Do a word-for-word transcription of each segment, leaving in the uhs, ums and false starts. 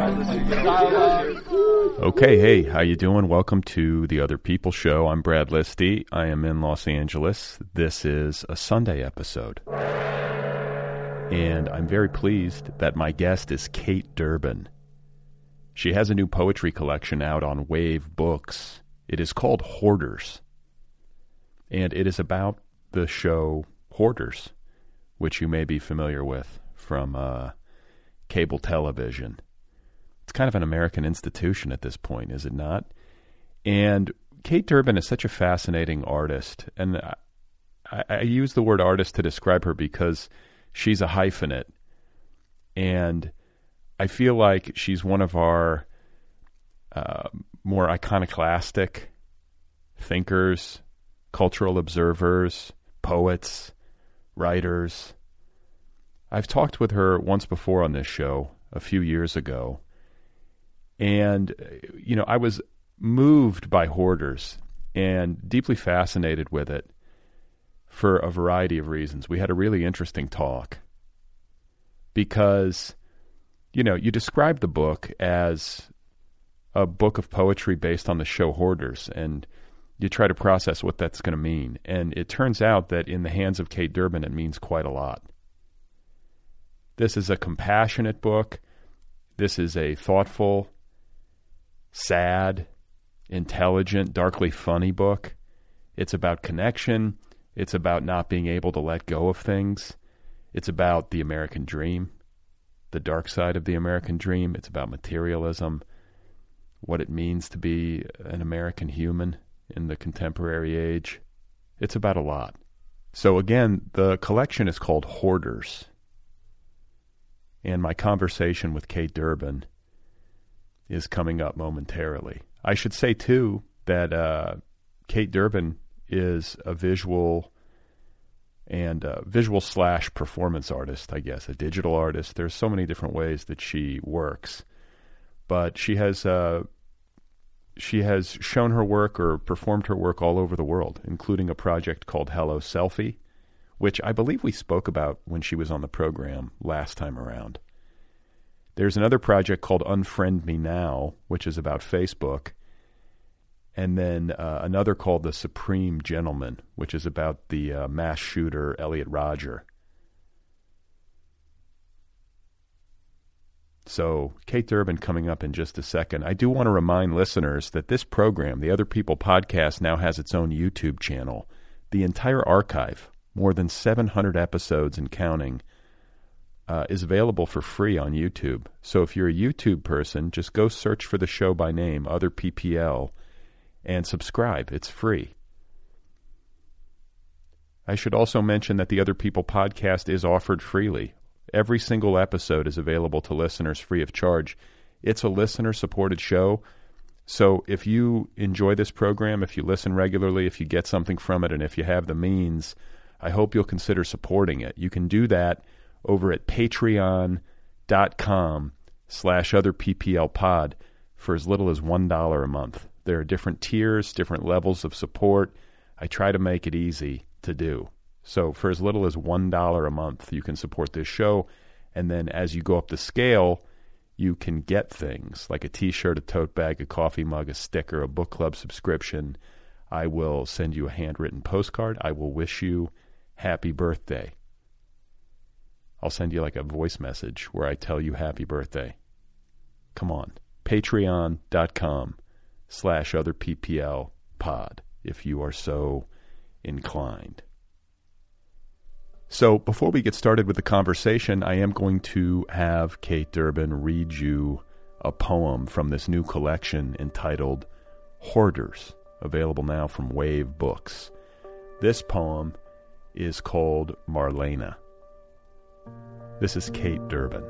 Okay, hey, how you doing? Welcome to The Other People Show. I'm Brad Listy. I am in Los Angeles. This is a Sunday episode. And I'm very pleased that my guest is Kate Durbin. She has a new poetry collection out on Wave Books. It is called Hoarders. And it is about the show Hoarders, which you may be familiar with from uh, cable television. It's kind of an American institution at this point, is it not? And Kate Durbin is such a fascinating artist. And I, I use the word artist to describe her because she's a hyphenate. And I feel like she's one of our uh, more iconoclastic thinkers, cultural observers, poets, writers. I've talked with her once before on this show a few years ago. And, you know, I was moved by Hoarders and deeply fascinated with it for a variety of reasons. We had a really interesting talk because, you know, you described the book as a book of poetry based on the show Hoarders, and you try to process what that's going to mean. And it turns out that in the hands of Kate Durbin, it means quite a lot. This is a compassionate book. This is a thoughtful, sad, intelligent, darkly funny book. It's about connection. It's about not being able to let go of things. It's about the American dream, the dark side of the American dream. It's about materialism, what it means to be an American human in the contemporary age. It's about a lot. So again, the collection is called Hoarders. And my conversation with Kate Durbin is coming up momentarily. I should say, too, that uh, Kate Durbin is a visual and uh, visual slash performance artist, I guess, a digital artist. There's so many different ways that she works. But she has uh, she has shown her work or performed her work all over the world, including a project called Hello Selfie, which I believe we spoke about when she was on the program last time around. There's another project called Unfriend Me Now, which is about Facebook. And then uh, another called The Supreme Gentleman, which is about the uh, mass shooter Elliot Rodger. So Kate Durbin coming up in just a second. I do want to remind listeners that this program, The Other People Podcast, now has its own YouTube channel. The entire archive, more than seven hundred episodes and counting, Uh, is available for free on YouTube. So if you're a YouTube person, just go search for the show by name, Other P P L, and subscribe. It's free. I should also mention that the Other People Podcast is offered freely. Every single episode is available to listeners free of charge. It's a listener-supported show. So if you enjoy this program, if you listen regularly, if you get something from it, and if you have the means, I hope you'll consider supporting it. You can do that over at patreon.com slash other PPL pod for as little as one dollar a month. There are different tiers, different levels of support. I try to make it easy to do. So for as little as one dollar a month, you can support this show. And then as you go up the scale, you can get things like a t-shirt, a tote bag, a coffee mug, a sticker, a book club subscription. I will send you a handwritten postcard. I will wish you happy birthday. I'll send you like a voice message where I tell you happy birthday. Come on. Patreon.com slash other PPL pod if you are so inclined. So before we get started with the conversation, I am going to have Kate Durbin read you a poem from this new collection entitled Hoarders, available now from Wave Books. This poem is called Marlena. This is Kate Durbin.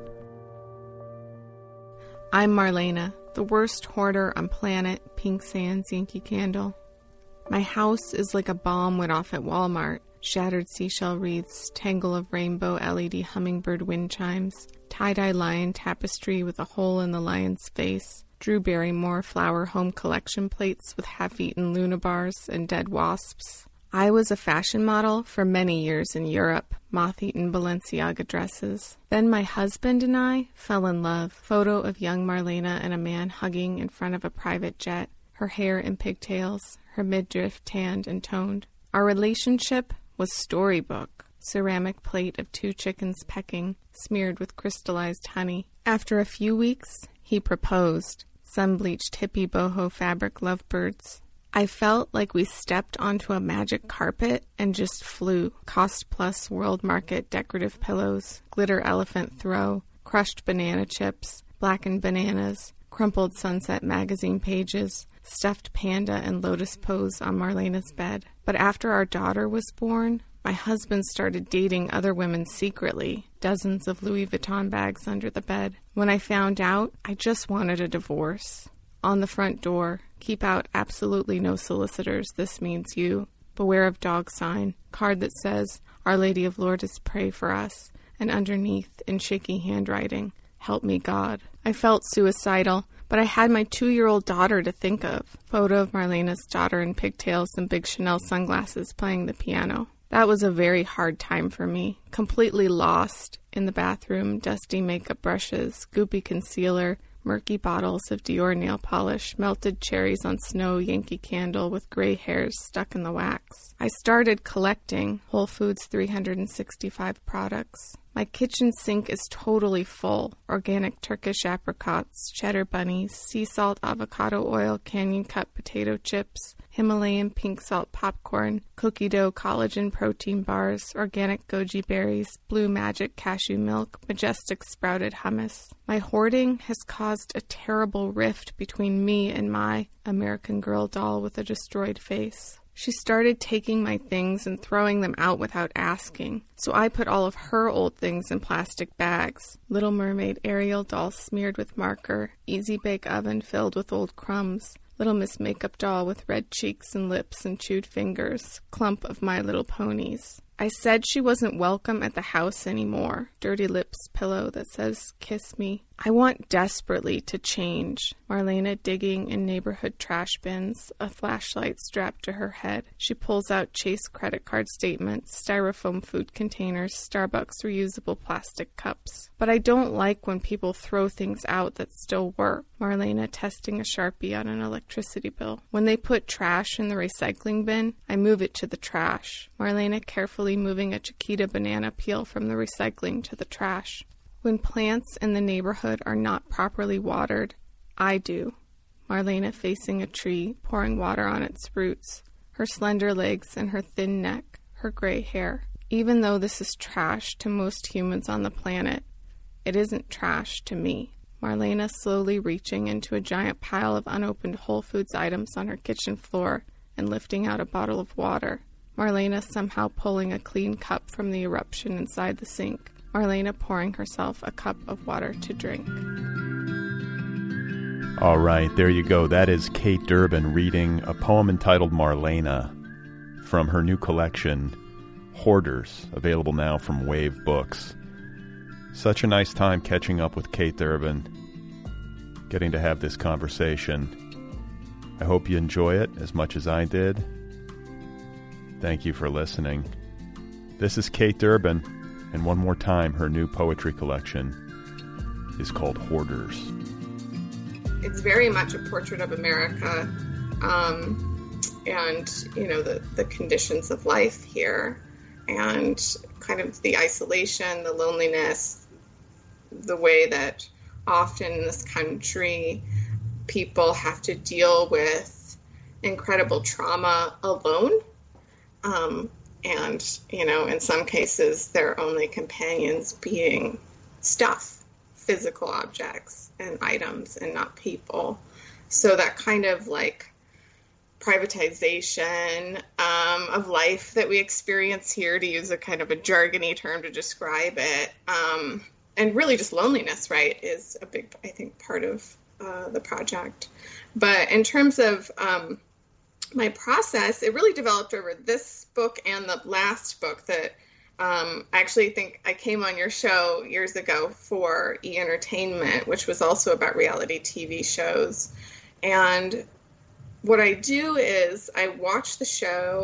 I'm Marlena, the worst hoarder on planet Pink Sands Yankee Candle. My house is like a bomb went off at Walmart. Shattered seashell wreaths, tangle of rainbow L E D hummingbird wind chimes, tie-dye lion tapestry with a hole in the lion's face, Drew Barrymore flower home collection plates with half-eaten Luna bars and dead wasps. I was a fashion model for many years in Europe, moth-eaten Balenciaga dresses. Then my husband and I fell in love. Photo of young Marlena and a man hugging in front of a private jet, her hair in pigtails, her midriff tanned and toned. Our relationship was storybook. Ceramic plate of two chickens pecking, smeared with crystallized honey. After a few weeks, he proposed. Sun-bleached hippie boho fabric lovebirds. I felt like we stepped onto a magic carpet and just flew. Cost plus world market decorative pillows, glitter elephant throw, crushed banana chips, blackened bananas, crumpled Sunset magazine pages, stuffed panda and lotus pose on Marlena's bed. But after our daughter was born, my husband started dating other women secretly, dozens of Louis Vuitton bags under the bed. When I found out, I just wanted a divorce. On the front door, keep out absolutely no solicitors, this means you. Beware of dog sign, card that says, Our Lady of Lourdes, pray for us, and underneath, in shaky handwriting, help me God. I felt suicidal, but I had my two-year-old daughter to think of. Photo of Marlena's daughter in pigtails and big Chanel sunglasses playing the piano. That was a very hard time for me. Completely lost in the bathroom, dusty makeup brushes, goopy concealer, murky bottles of Dior nail polish, melted cherries on snow, Yankee Candle with gray hairs stuck in the wax. I started collecting Whole Foods three hundred sixty-five products. My kitchen sink is totally full. Organic Turkish apricots, cheddar bunnies, sea salt avocado oil, canyon cut potato chips, Himalayan pink salt popcorn, cookie dough collagen protein bars, organic goji berries, blue magic cashew milk, majestic sprouted hummus. My hoarding has caused a terrible rift between me and my American Girl doll with a destroyed face. She started taking my things and throwing them out without asking, so I put all of her old things in plastic bags. Little Mermaid Ariel doll smeared with marker, Easy Bake Oven filled with old crumbs, Little Miss Makeup doll with red cheeks and lips and chewed fingers, clump of My Little Ponies. I said she wasn't welcome at the house anymore. Dirty Lips pillow that says, kiss me. I want desperately to change. Marlena digging in neighborhood trash bins, a flashlight strapped to her head. She pulls out Chase credit card statements, styrofoam food containers, Starbucks reusable plastic cups. But I don't like when people throw things out that still work. Marlena testing a Sharpie on an electricity bill. When they put trash in the recycling bin, I move it to the trash. Marlena carefully moving a Chiquita banana peel from the recycling to the trash. When plants in the neighborhood are not properly watered, I do. Marlena facing a tree, pouring water on its roots, her slender legs and her thin neck, her gray hair. Even though this is trash to most humans on the planet, it isn't trash to me. Marlena slowly reaching into a giant pile of unopened Whole Foods items on her kitchen floor and lifting out a bottle of water. Marlena somehow pulling a clean cup from the eruption inside the sink. Marlena pouring herself a cup of water to drink. All right, there you go. That is Kate Durbin reading a poem entitled Marlena from her new collection, Hoarders, available now from Wave Books. Such a nice time catching up with Kate Durbin, getting to have this conversation. I hope you enjoy it as much as I did. Thank you for listening. This is Kate Durbin, and one more time, her new poetry collection is called Hoarders. It's very much a portrait of America, um, and, you know, the, the conditions of life here, and kind of the isolation, the loneliness, the way that often in this country people have to deal with incredible trauma alone. Um, and, you know, in some cases, their only companions being stuff, physical objects and items and not people. So that kind of like privatization um, of life that we experience here, to use a kind of a jargony term to describe it, um, and really just loneliness, right, is a big, I think, part of uh, the project. But in terms of um, my process, it really developed over this book and the last book that um, I actually think I came on your show years ago for E! Entertainment, which was also about reality T V shows. And what I do is I watch the show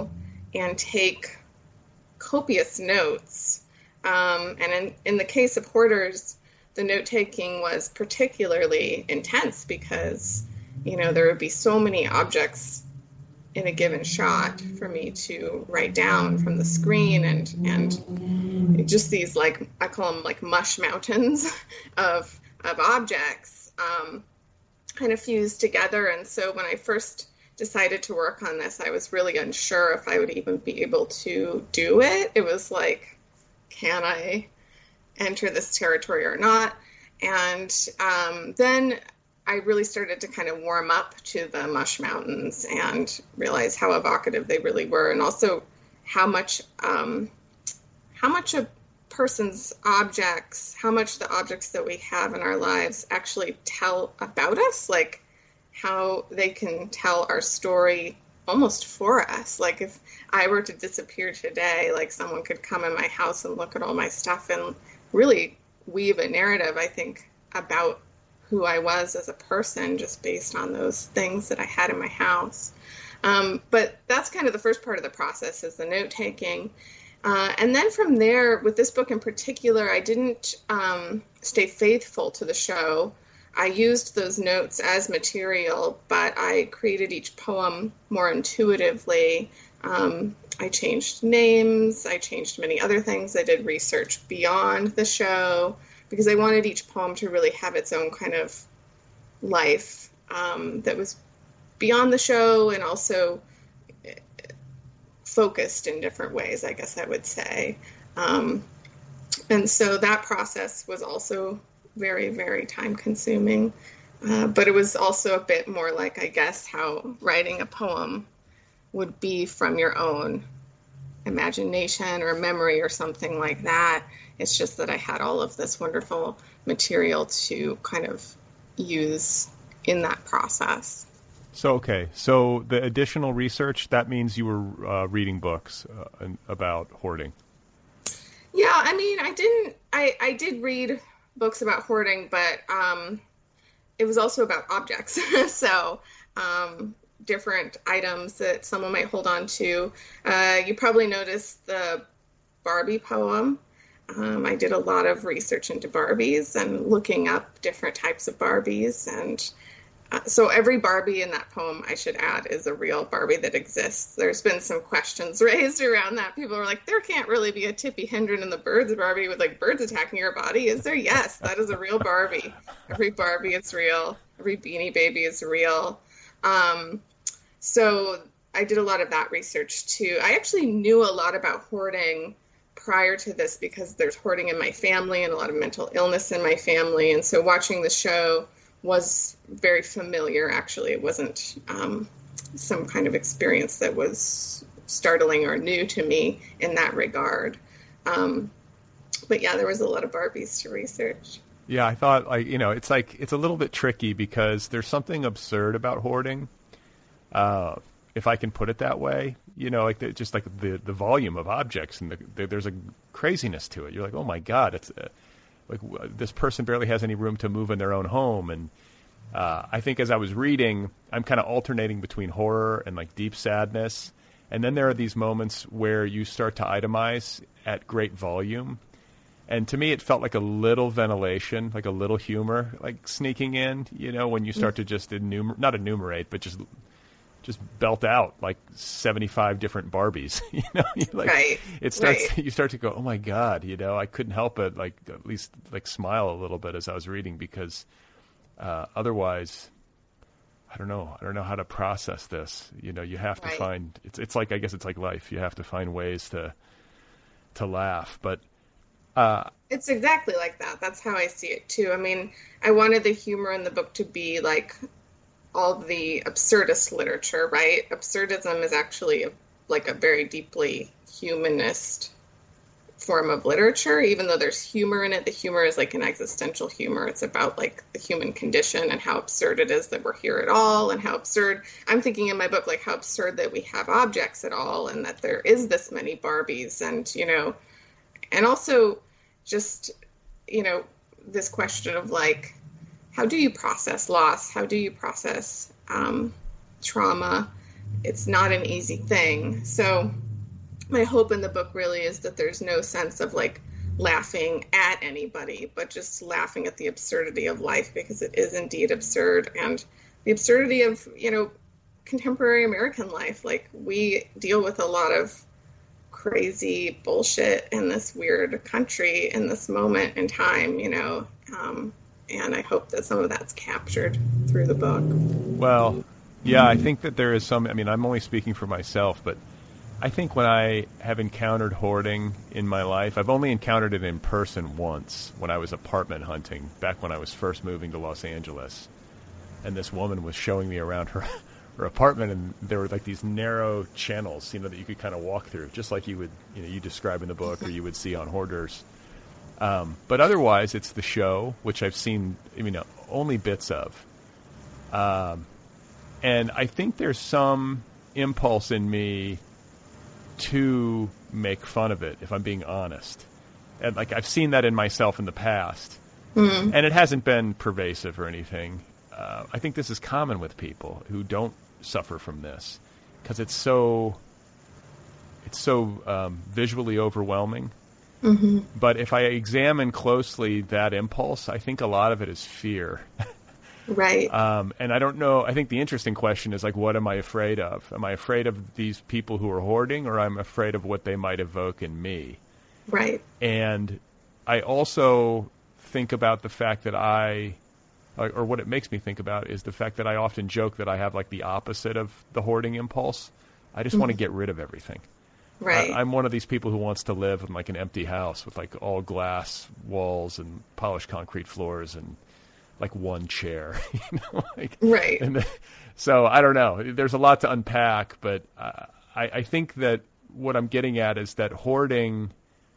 and take copious notes. Um, and in, in the case of Hoarders, the note-taking was particularly intense because, you know, there would be so many objects in a given shot for me to write down from the screen, and and just these, like, I call them like mush mountains of of objects um, kind of fused together. And so when I first decided to work on this, I was really unsure if I would even be able to do it. It was like, can I enter this territory or not? And um, then I really started to kind of warm up to the mush mountains and realize how evocative they really were, and also how much um, how much a person's objects, how much the objects that we have in our lives actually tell about us, like how they can tell our story almost for us. Like if I were to disappear today, like someone could come in my house and look at all my stuff and really weave a narrative, I think, about who I was as a person just based on those things that I had in my house. Um, but that's kind of the first part of the process, is the note-taking. Uh, and then from there, with this book in particular, I didn't um, stay faithful to the show. I used those notes as material, but I created each poem more intuitively. Um, I changed names, I changed many other things. I did research beyond the show, because I wanted each poem to really have its own kind of life um, that was beyond the show and also focused in different ways, I guess I would say. Um, and so that process was also very, very time consuming. Uh, but it was also a bit more like, I guess, how writing a poem would be from your own imagination or memory or something like that. It's just that I had all of this wonderful material to kind of use in that process. So, okay. So the additional research, that means you were uh, reading books uh, about hoarding. Yeah, I mean, I didn't, I, I did read books about hoarding, but um, it was also about objects. so um, different items that someone might hold on to. Uh, you probably noticed the Barbie poem. Um, I did a lot of research into Barbies and looking up different types of Barbies. And uh, so every Barbie in that poem, I should add, is a real Barbie that exists. There's been some questions raised around that. People are like, there can't really be a Tippi Hedren in the Birds Barbie with like birds attacking your body. Is there? Yes, that is a real Barbie. Every Barbie is real. Every Beanie Baby is real. Um, so I did a lot of that research too. I actually knew a lot about hoarding prior to this because there's hoarding in my family and a lot of mental illness in my family. And so watching the show was very familiar, actually. It wasn't um, some kind of experience that was startling or new to me in that regard. Um, but yeah, there was a lot of Barbies to research. Yeah, I thought, like, you know, it's like, it's a little bit tricky because there's something absurd about hoarding. Uh, if I can put it that way, you know, like the, just like the, the volume of objects and the, the, there's a craziness to it. You're like, oh my God, it's uh, like uh, this person barely has any room to move in their own home. And uh, I think as I was reading, I'm kind of alternating between horror and like deep sadness. And then there are these moments where you start to itemize at great volume. And to me, it felt like a little ventilation, like a little humor, like sneaking in, you know, when you start to just enumerate, not enumerate, but just just belt out like seventy-five different Barbies, you know, you like right. it starts, right. you start to go, oh my God, you know, I couldn't help but like, at least like smile a little bit as I was reading because uh, otherwise, I don't know, I don't know how to process this. You know, you have to right. find, it's, it's like, I guess it's like life. You have to find ways to, to laugh, but uh, it's exactly like that. That's how I see it too. I mean, I wanted the humor in the book to be like all the absurdist literature, right? Absurdism is actually a, like a very deeply humanist form of literature, even though there's humor in it. The humor is like an existential humor. It's about like the human condition and how absurd it is that we're here at all, and how absurd, I'm thinking in my book, like how absurd that we have objects at all, and that there is this many Barbies, and, you know, and also just, you know, this question of like, how do you process loss? How do you process um, trauma? It's not an easy thing. So my hope in the book really is that there's no sense of like laughing at anybody, but just laughing at the absurdity of life, because it is indeed absurd, and the absurdity of, you know, contemporary American life. Like, we deal with a lot of crazy bullshit in this weird country in this moment in time, you know, um, and I hope that some of that's captured through the book. Well, yeah, I think that there is some, I mean, I'm only speaking for myself, but I think when I have encountered hoarding in my life, I've only encountered it in person once when I was apartment hunting, back when I was first moving to Los Angeles. And this woman was showing me around her her apartment, and there were like these narrow channels, you know, that you could kind of walk through, just like you would, you know, you describe in the book, or you would see on Hoarders. Um, but otherwise, it's the show, which I've seen, I mean, only bits of. Um, and I think there's some impulse in me to make fun of it, if I'm being honest. And like, I've seen that in myself in the past, mm-hmm. and it hasn't been pervasive or anything. Uh, I think this is common with people who don't suffer from this, because it's so it's so um, visually overwhelming. Mm-hmm. But if I examine closely that impulse, I think a lot of it is fear. Right. Um, and I don't know. I think the interesting question is, like, what am I afraid of? Am I afraid of these people who are hoarding, or I'm afraid of what they might evoke in me? Right. And I also think about the fact that I, or what it makes me think about is the fact that I often joke that I have like the opposite of the hoarding impulse. I just mm-hmm. want to get rid of everything. Right. I, I'm one of these people who wants to live in like an empty house with like all glass walls and polished concrete floors and like one chair, you know, like, right. And the, so I don't know. There's a lot to unpack, but uh, I, I think that what I'm getting at is that hoarding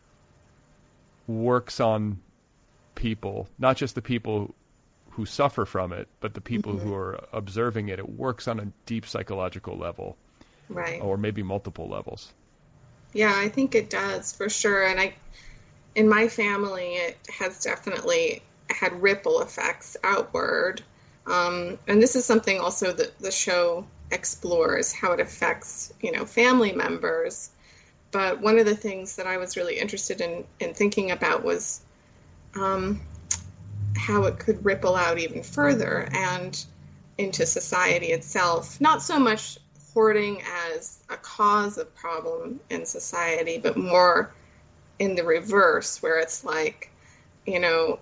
works on people, not just the people who suffer from it, but the people mm-hmm. who are observing it. It works on a deep psychological level, right? Or maybe multiple levels. Yeah, I think it does for sure. And I, in my family, it has definitely had ripple effects outward. Um, and this is something also that the show explores, how it affects, you know, family members. But one of the things that I was really interested in, in thinking about was um, how it could ripple out even further and into society itself. Not so much hoarding as a cause of problem in society, but more in the reverse, where it's like, you know,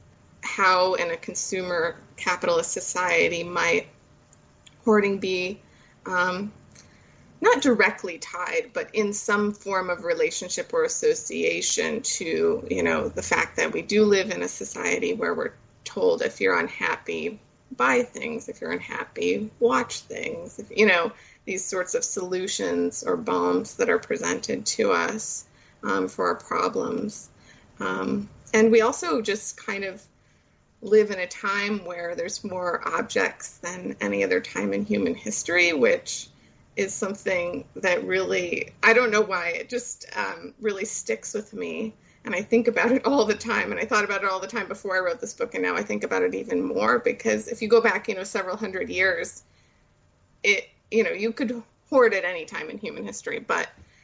how in a consumer capitalist society might hoarding be um, not directly tied, but in some form of relationship or association to, you know, the fact that we do live in a society where we're told if you're unhappy, buy things. If you're unhappy, watch things. If, you know, these sorts of solutions or balms that are presented to us um, for our problems. Um, and we also just kind of live in a time where there's more objects than any other time in human history, which is something that really, I don't know why, it just um, really sticks with me. And I think about it all the time. And I thought about it all the time before I wrote this book. And now I think about it even more, because if you go back, you know, several hundred years, it, you know, you could hoard at any time in human history, but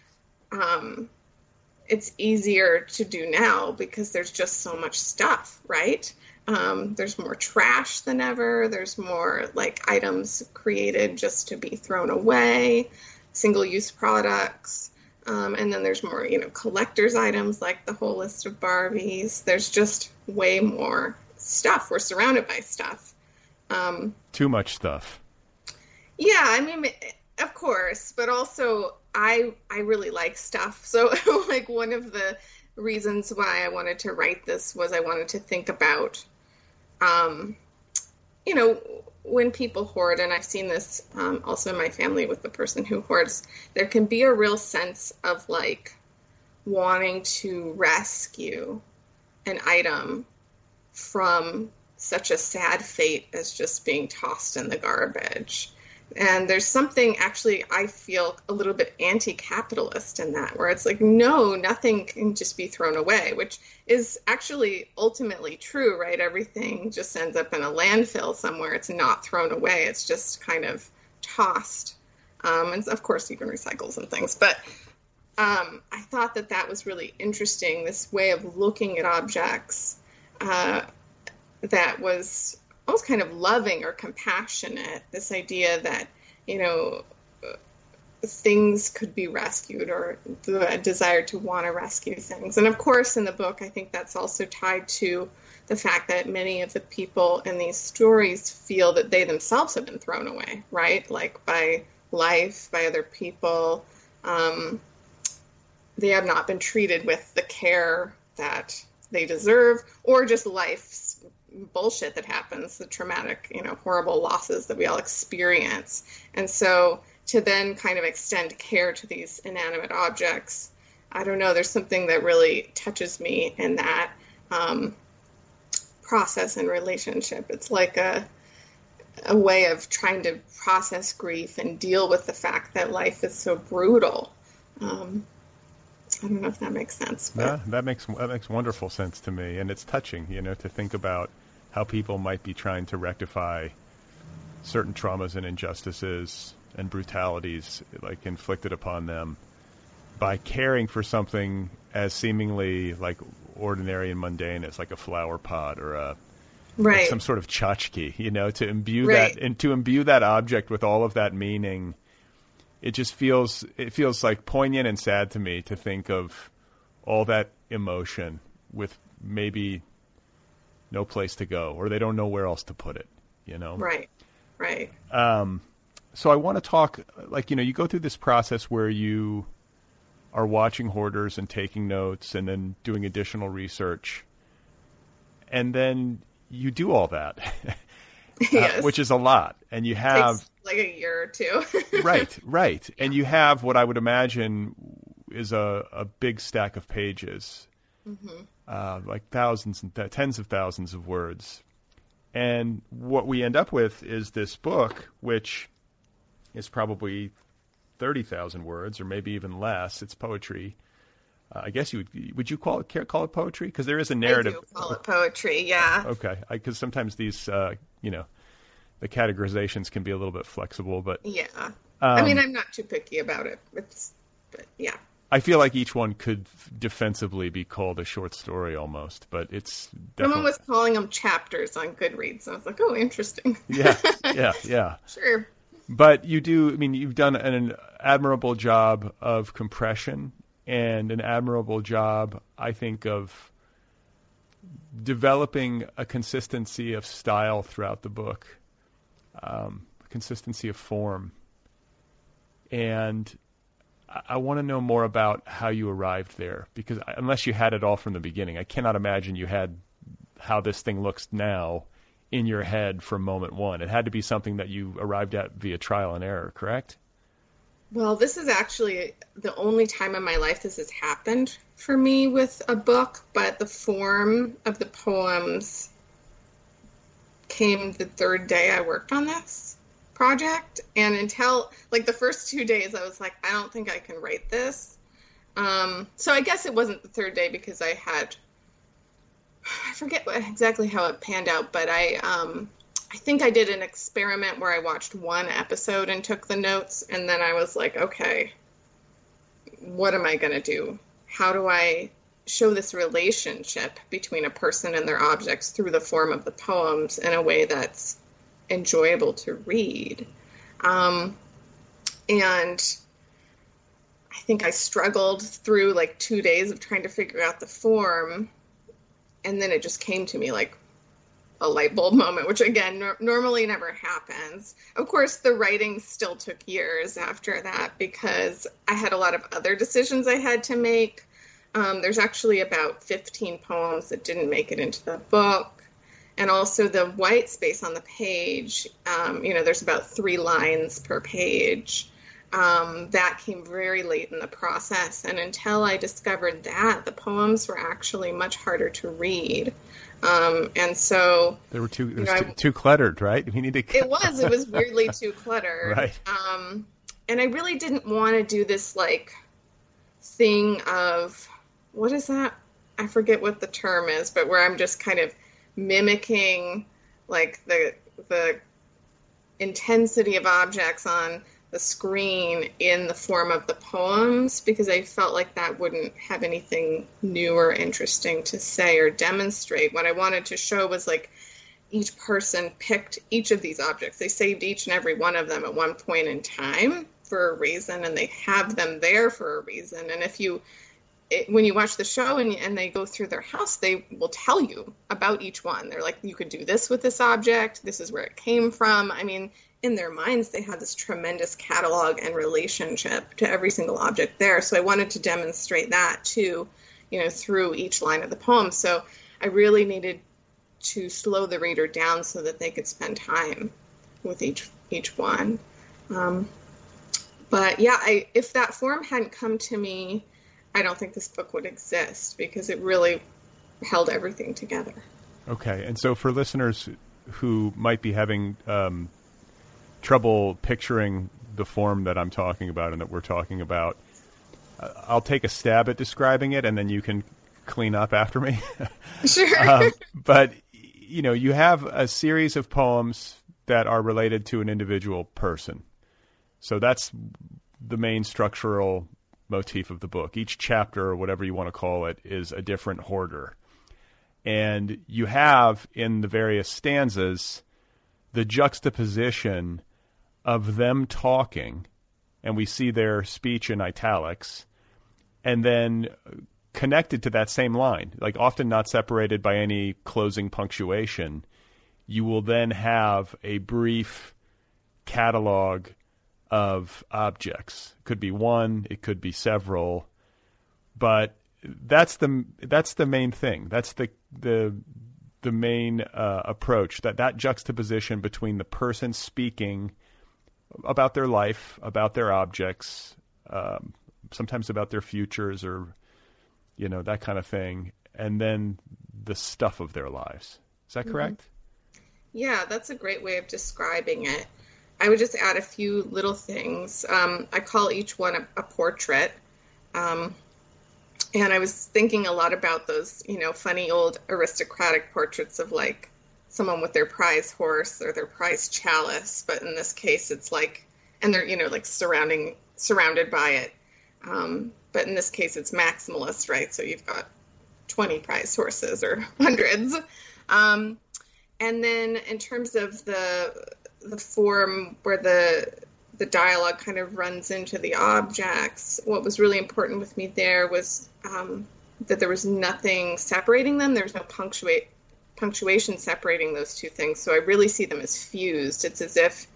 um, it's easier to do now because there's just so much stuff, right? Um, there's more trash than ever. There's more like items created just to be thrown away, single-use products. Um, and then there's more, you know, collector's items like the whole list of Barbies. There's just way more stuff. We're surrounded by stuff. Um, Too much stuff. Yeah, I mean, of course, but also I I really like stuff. So like one of the reasons why I wanted to write this was I wanted to think about, um, you know, when people hoard, and I've seen this um, also in my family with the person who hoards, there can be a real sense of like wanting to rescue an item from such a sad fate as just being tossed in the garbage. And there's something actually I feel a little bit anti-capitalist in that, where it's like, no, nothing can just be thrown away, which is actually ultimately true, right? Everything just ends up in a landfill somewhere. It's not thrown away. It's just kind of tossed. Um, and of course you can recycle some things, but um, I thought that that was really interesting, this way of looking at objects uh, that was almost kind of loving or compassionate, this idea that, you know, things could be rescued, or the desire to want to rescue things. And of course, in the book, I think that's also tied to the fact that many of the people in these stories feel that they themselves have been thrown away, right? Like by life, by other people. Um, they have not been treated with the care that they deserve, or just life's bullshit that happens, the traumatic, you know, horrible losses that we all experience. And so to then kind of extend care to these inanimate objects, I don't know, there's something that really touches me in that um, process and relationship. It's like a a way of trying to process grief and deal with the fact that life is so brutal. Um, I don't know if that makes sense. But. Yeah, that makes that makes wonderful sense to me, and it's touching, you know, to think about how people might be trying to rectify certain traumas and injustices and brutalities like inflicted upon them by caring for something as seemingly like ordinary and mundane as like a flower pot or a right. like some sort of tchotchke, you know, to imbue right. that and to imbue that object with all of that meaning. It just feels it feels like poignant and sad to me to think of all that emotion with maybe no place to go, or they don't know where else to put it, you know? Right, right. Um, so I want to talk, like, you know, you go through this process where you are watching hoarders and taking notes and then doing additional research. And then you do all that, yes. uh, which is a lot. And you have... Takes like a year or two. right, right. And you have what I would imagine is a, a big stack of pages, mm-hmm. uh, like thousands and th- tens of thousands of words. And what we end up with is this book, which is probably thirty thousand words or maybe even less. It's poetry. Uh, I guess you would, would you call it, call it poetry? Because there is a narrative. I do call it poetry, yeah. Okay. Because sometimes these, uh, you know, the categorizations can be a little bit flexible, but yeah. Um, I mean, I'm not too picky about it. It's, but yeah. I feel like each one could defensively be called a short story almost, but it's definitely... Someone was calling them chapters on Goodreads. I was like, oh, interesting. yeah, yeah, yeah. Sure. But you do, I mean, you've done an admirable job of compression and an admirable job, I think, of developing a consistency of style throughout the book, um, a consistency of form. And I, I want to know more about how you arrived there, because I, unless you had it all from the beginning, I cannot imagine you had how this thing looks now in your head from moment one. It had to be something that you arrived at via trial and error, correct? Well, this is actually the only time in my life this has happened for me with a book, but the form of the poems came the third day I worked on this project. And until, like, the first two days, I was like, I don't think I can write this. Um, so I guess it wasn't the third day because I had, I forget what, exactly how it panned out, but I, um, I think I did an experiment where I watched one episode and took the notes, and then I was like, okay, what am I going to do? How do I show this relationship between a person and their objects through the form of the poems in a way that's enjoyable to read? Um, and I think I struggled through like two days of trying to figure out the form, and then it just came to me like a light bulb moment, which again, no- normally never happens. Of course, the writing still took years after that because I had a lot of other decisions I had to make. Um, there's actually about fifteen poems that didn't make it into the book. And also the white space on the page, um, you know, there's about three lines per page. Um, that came very late in the process. And until I discovered that, the poems were actually much harder to read. Um, and so they were too, it was you know, too, too cluttered, right? We need to. It was. It was weirdly too cluttered. Right. Um, and I really didn't want to do this like thing of what is that? I forget what the term is, but where I'm just kind of mimicking like the the intensity of objects on the the screen in the form of the poems, because I felt like that wouldn't have anything new or interesting to say or demonstrate. What I wanted to show was like each person picked each of these objects. They saved each and every one of them at one point in time for a reason, and they have them there for a reason. And if you, it, when you watch the show and, and they go through their house, they will tell you about each one. They're like, you could do this with this object. This is where it came from. I mean, in their minds, they had this tremendous catalog and relationship to every single object there. So I wanted to demonstrate that too, you know, through each line of the poem. So I really needed to slow the reader down so that they could spend time with each each one. Um, but yeah, I, if that form hadn't come to me, I don't think this book would exist, because it really held everything together. Okay, and so for listeners who might be having um, trouble picturing the form that I'm talking about and that we're talking about, uh, I'll take a stab at describing it, and then you can clean up after me. Sure. um, but you know, you have a series of poems that are related to an individual person. So that's the main structural motif of the book. Each chapter, or whatever you want to call it, is a different hoarder. And you have in the various stanzas the juxtaposition of them talking, and we see their speech in italics, and then connected to that same line, like often not separated by any closing punctuation, you will then have a brief catalog of objects. It could be one, it could be several, but that's the that's the main thing. That's the the the main uh, approach, that that juxtaposition between the person speaking about their life, about their objects, um, sometimes about their futures, or you know, that kind of thing, and then the stuff of their lives. Is that correct? Mm-hmm. Yeah, that's a great way of describing it. I would just add a few little things. Um, I call each one a, a portrait. Um, and I was thinking a lot about those, you know, funny old aristocratic portraits of like someone with their prize horse or their prize chalice. But in this case, it's like, and they're, you know, like surrounding, surrounded by it. Um, but in this case, it's maximalist, right? So you've got twenty prize horses or hundreds. Um, and then in terms of the the form where the the dialogue kind of runs into the objects, what was really important with me there was um, that there was nothing separating them. There was no punctuate punctuation separating those two things. So I really see them as fused. It's as if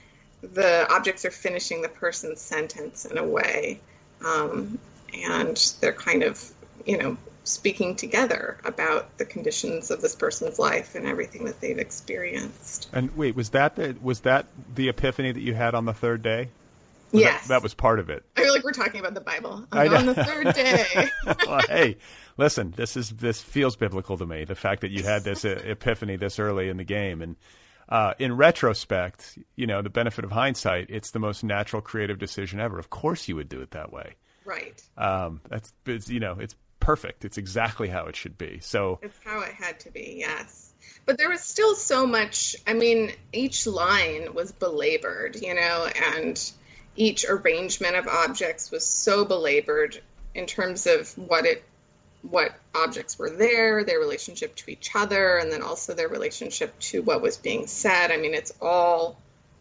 the objects are finishing the person's sentence in a way. Um, and they're kind of, you know, speaking together about the conditions of this person's life and everything that they've experienced. And wait, was that the, was that the epiphany that you had on the third day? Was yes. That, that was part of it. I feel like we're talking about the Bible. On the third day. Well, hey, listen, this is this feels biblical to me, the fact that you had this uh, epiphany this early in the game. And uh, in retrospect, you know, the benefit of hindsight, it's the most natural creative decision ever. Of course you would do it that way. Right. Um, that's, it's, you know, it's perfect. It's exactly how it should be. So it's how it had to be, yes. But there was still so much, I mean, each line was belabored, you know, and each arrangement of objects was so belabored in terms of what it, what objects were there, their relationship to each other, and then also their relationship to what was being said. I mean, it's all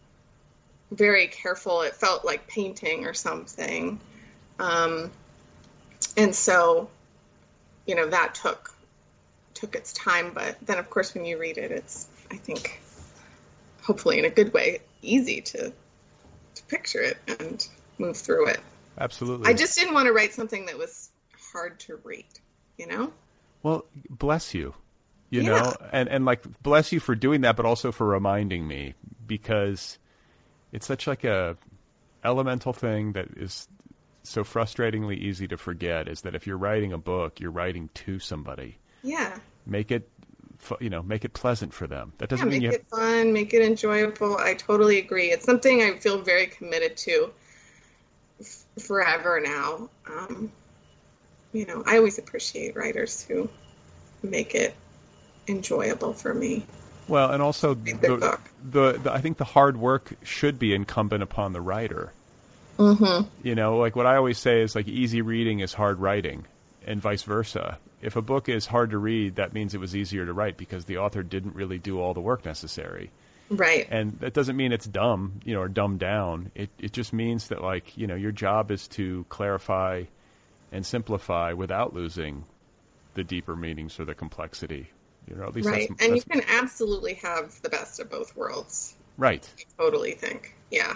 very careful. It felt like painting or something. Um, and so, you know, that took took its time. But then, of course, when you read it, it's, I think, hopefully in a good way, easy to to picture it and move through it. Absolutely. I just didn't want to write something that was hard to read, you know? Well, bless you, you yeah. know, and, and like, bless you for doing that, but also for reminding me, because it's such like a elemental thing that is so frustratingly easy to forget, is that if you're writing a book, you're writing to somebody. Yeah. Make it, you know, make it pleasant for them. That doesn't yeah, mean make you it fun, make it enjoyable. I totally agree. It's something I feel very committed to f- forever now. Um, you know, I always appreciate writers who make it enjoyable for me. Well, and also Read their the, book. the the I think the hard work should be incumbent upon the writer. Mm-hmm. You know, like what I always say is like easy reading is hard writing, and vice versa. If a book is hard to read, that means it was easier to write because the author didn't really do all the work necessary. Right. And that doesn't mean it's dumb, you know, or dumbed down. It it just means that, like, you know, your job is to clarify and simplify without losing the deeper meanings or the complexity. You know, at least Right. that's, And that's you can absolutely have the best of both worlds. right. I totally think. Yeah.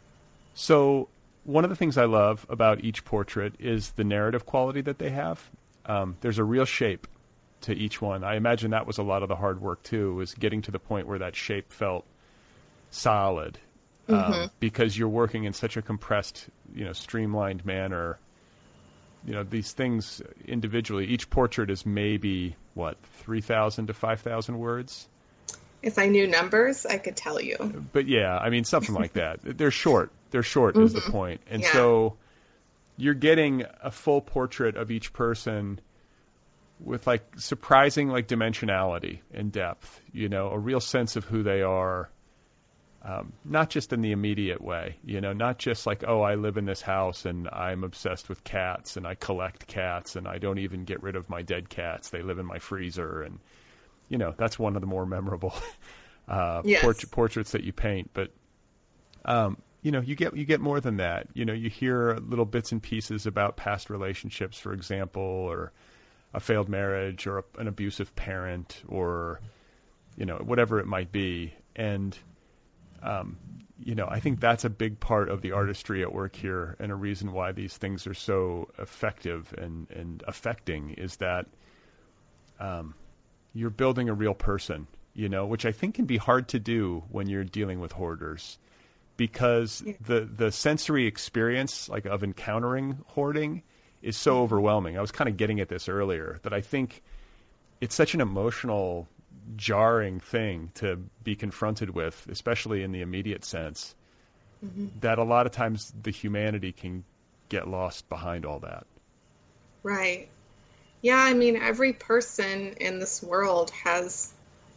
So one of the things I love about each portrait is the narrative quality that they have. Um, there's a real shape to each one. I imagine that was a lot of the hard work too, was getting to the point where that shape felt solid, um, Mm-hmm. because you're working in such a compressed, you know, streamlined manner. You know, these things individually, each portrait is maybe, what, three thousand to five thousand words? If I knew numbers, I could tell you. But yeah, I mean, something like that. They're short. They're short is the point. And Yeah. so you're getting a full portrait of each person with like surprising like dimensionality and depth, you know, a real sense of who they are. Um, not just in the immediate way, you know, not just like, oh, I live in this house and I'm obsessed with cats and I collect cats and I don't even get rid of my dead cats. They live in my freezer. And, you know, that's one of the more memorable uh, Yes. port- portraits that you paint. But, um, you know, you get you get more than that. You know, you hear little bits and pieces about past relationships, for example, or a failed marriage or a, an abusive parent or, you know, whatever it might be. And, um, you know, I think that's a big part of the artistry at work here, and a reason why these things are so effective and, and affecting is that um, you're building a real person, you know, which I think can be hard to do when you're dealing with hoarders, because Yeah. the, the sensory experience like of encountering hoarding is so overwhelming. I was kind of getting at this earlier, that I think it's such an emotional, jarring thing to be confronted with, especially in the immediate sense, mm-hmm. that a lot of times the humanity can get lost behind all that. Right. Yeah, I mean, every person in this world has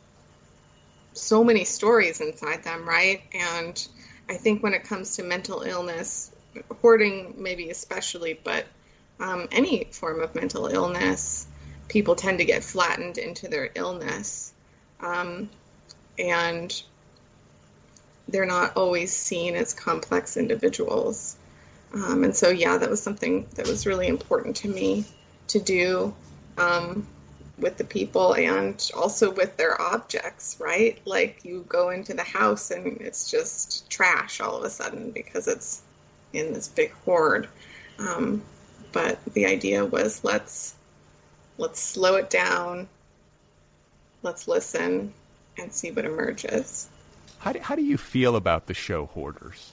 so many stories inside them, right? And I think when it comes to mental illness, hoarding maybe especially, but um, any form of mental illness, people tend to get flattened into their illness. Um, and they're not always seen as complex individuals. Um, and so, yeah, that was something that was really important to me to do um, with the people and also with their objects, right? Like you go into the house and it's just trash all of a sudden because it's in this big hoard. Um, but the idea was let's let's slow it down. Let's listen and see what emerges. How do, how do you feel about the show Hoarders?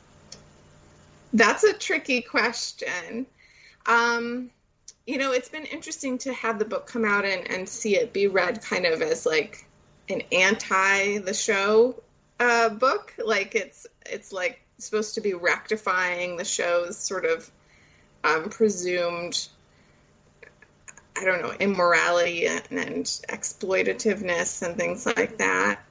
That's a tricky question. Um, you know, it's been interesting to have the book come out and, and see it be read kind of as like an anti the show uh, book. Like it's it's like supposed to be rectifying the show's sort of um, presumed, I don't know, immorality and, and exploitativeness and things like that.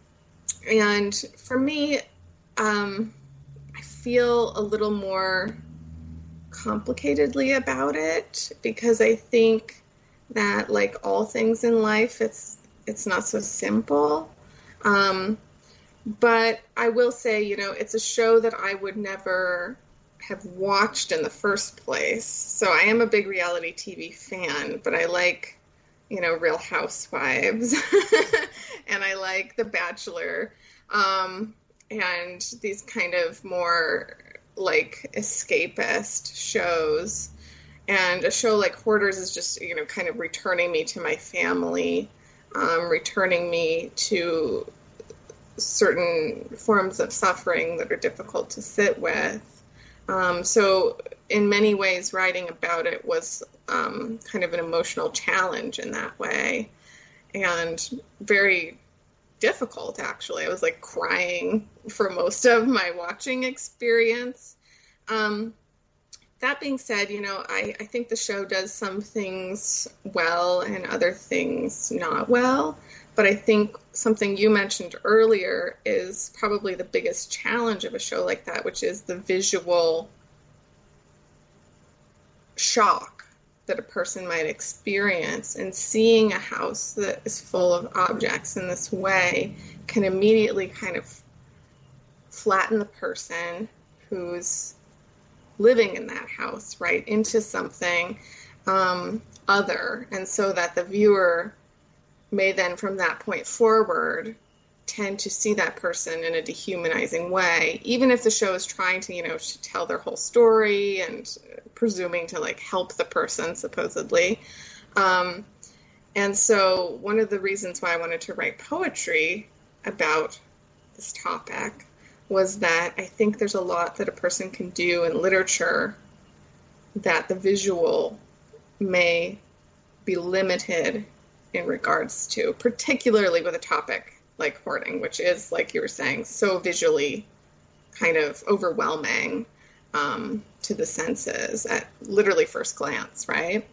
And for me, um, I feel a little more complicatedly about it because I think that, like all things in life, it's it's not so simple. Um, but I will say, you know, it's a show that I would never have watched in the first place. So I am a big reality T V fan, but I like, you know, Real Housewives and I like The Bachelor, um, and these kind of more like escapist shows. And a show like Hoarders is just, you know, kind of returning me to my family, um, returning me to certain forms of suffering that are difficult to sit with. Um, so in many ways, writing about it was um, kind of an emotional challenge in that way, and very difficult, actually. I was like crying for most of my watching experience. Um, that being said, you know, I, I think the show does some things well and other things not well. but I think something you mentioned earlier is probably the biggest challenge of a show like that, which is the visual shock that a person might experience. And seeing a house that is full of objects in this way can immediately kind of flatten the person who's living in that house, right, into something um, other. And so that the viewer may then, from that point forward, tend to see that person in a dehumanizing way, even if the show is trying to, you know, to tell their whole story and presuming to, like, help the person, supposedly. Um, and so one of the reasons why I wanted to write poetry about this topic was that I think there's a lot that a person can do in literature that the visual may be limited in regards to, particularly with a topic like hoarding, which is, like you were saying, so visually kind of overwhelming um, to the senses at literally first glance, right?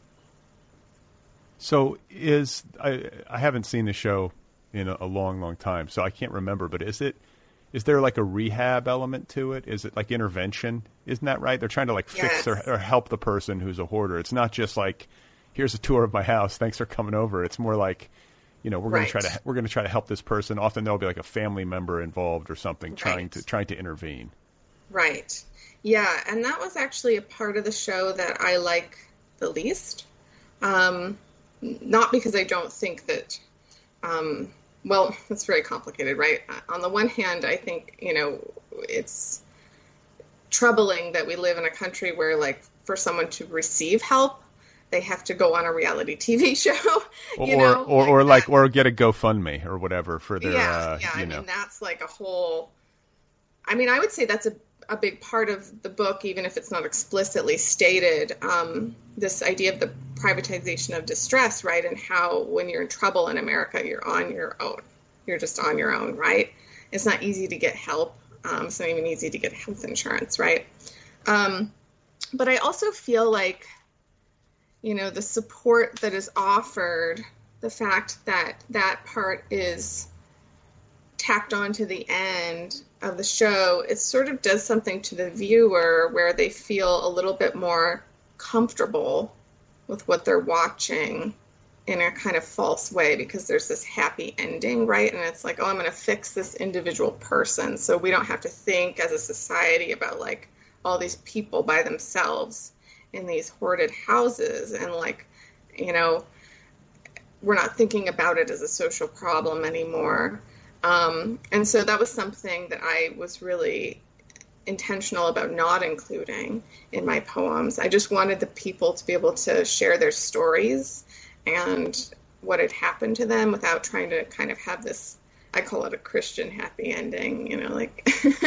So is, I, I haven't seen the show in a, a long, long time, so I can't remember, but is it, is there like a rehab element to it? Is it like intervention? Isn't that right? They're trying to like fix Yes. or, or help the person who's a hoarder. It's not just like, here's a tour of my house, thanks for coming over. It's more like, you know, we're going Right. to try to we're going to try to help this person. Often there'll be like a family member involved or something, trying Right. to trying to intervene. Right. Yeah, and that was actually a part of the show that I like the least. Um, not because I don't think that, um, well, it's very complicated, right? On the one hand, I think, you know, it's troubling that we live in a country where, like, for someone to receive help, they have to go on a reality T V show, Or you know? or, or like that. or get a GoFundMe or whatever for their Yeah, uh, yeah. you I know. mean, that's like a whole. I mean, I would say that's a a big part of the book, even if it's not explicitly stated. Um, this idea of the privatization of distress, right, and how when you're in trouble in America, you're on your own. You're just on your own, right? It's not easy to get help. Um, it's not even easy to get health insurance, right? Um, but I also feel like, you know, the support that is offered, the fact that that part is tacked on to the end of the show, it sort of does something to the viewer where they feel a little bit more comfortable with what they're watching in a kind of false way, because there's this happy ending, right? And it's like, oh, I'm going to fix this individual person, so we don't have to think as a society about, like, all these people by themselves in these hoarded houses, and, like, you know, we're not thinking about it as a social problem anymore. Um, and so that was something that I was really intentional about not including in my poems. I just wanted the people to be able to share their stories and what had happened to them without trying to kind of have this, I call it a Christian happy ending, you know, like,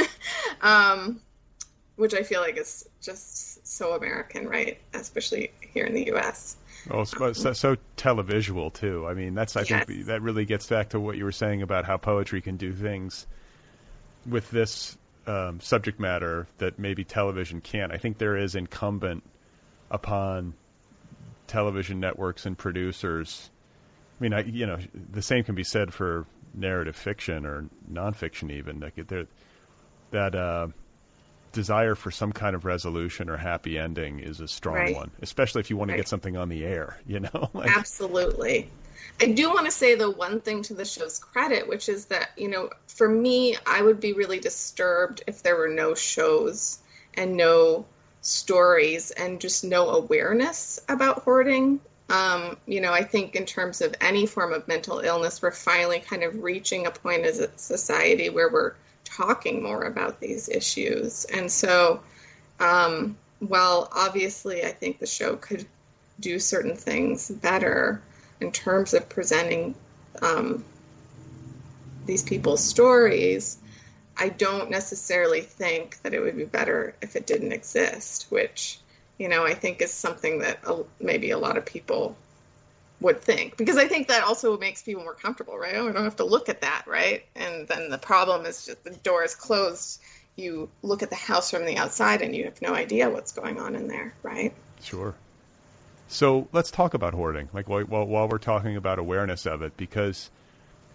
um, which I feel like is just so American, right? Especially here in the U S. Oh, so, so, so televisual too. I mean, that's I Yes. think that really gets back to what you were saying about how poetry can do things with this um, subject matter that maybe television can't. I think there is incumbent upon television networks and producers. I mean, I, you know, the same can be said for narrative fiction or nonfiction, even. Like there, that uh, desire for some kind of resolution or happy ending is a strong Right. one, especially if you want to Right. get something on the air. You know, like, Absolutely. I do want to say the one thing to the show's credit, which is that, you know, for me, I would be really disturbed if there were no shows and no stories and just no awareness about hoarding. Um, you know, I think in terms of any form of mental illness, we're finally kind of reaching a point as a society where we're talking more about these issues. And so, um, while obviously I think the show could do certain things better in terms of presenting um, these people's stories, I don't necessarily think that it would be better if it didn't exist, which, you know, I think is something that uh, maybe a lot of people would think, because I think that also makes people more comfortable, right? Oh, I don't have to look at that, right? And then the problem is just the door is closed. You look at the house from the outside and you have no idea what's going on in there, right? Sure. So let's talk about hoarding, like while, while while we're talking about awareness of it, because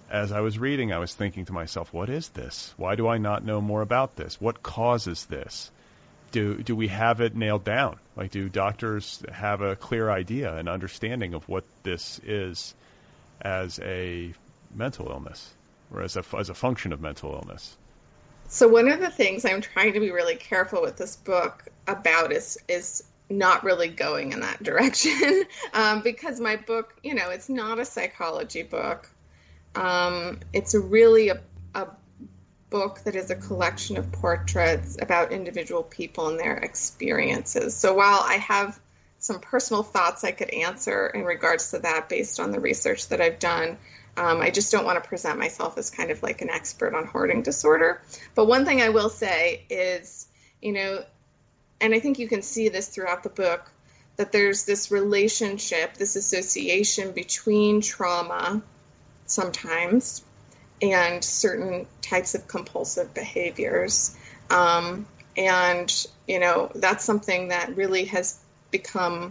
as I was reading, I was thinking to myself, what is this? Why do I not know more about this? What causes this? Do do we have it nailed down? Like, do doctors have a clear idea and understanding of what this is as a mental illness or as a, as a function of mental illness? So one of the things I'm trying to be really careful with this book about is is not really going in that direction um, because my book, you know, it's not a psychology book. Um, it's really a, a book that is a collection of portraits about individual people and their experiences. So while I have some personal thoughts I could answer in regards to that based on the research that I've done, um, I just don't want to present myself as kind of like an expert on hoarding disorder. But one thing I will say is, you know, and I think you can see this throughout the book, that there's this relationship, this association between trauma sometimes and certain types of compulsive behaviors. Um, and, you know, that's something that really has become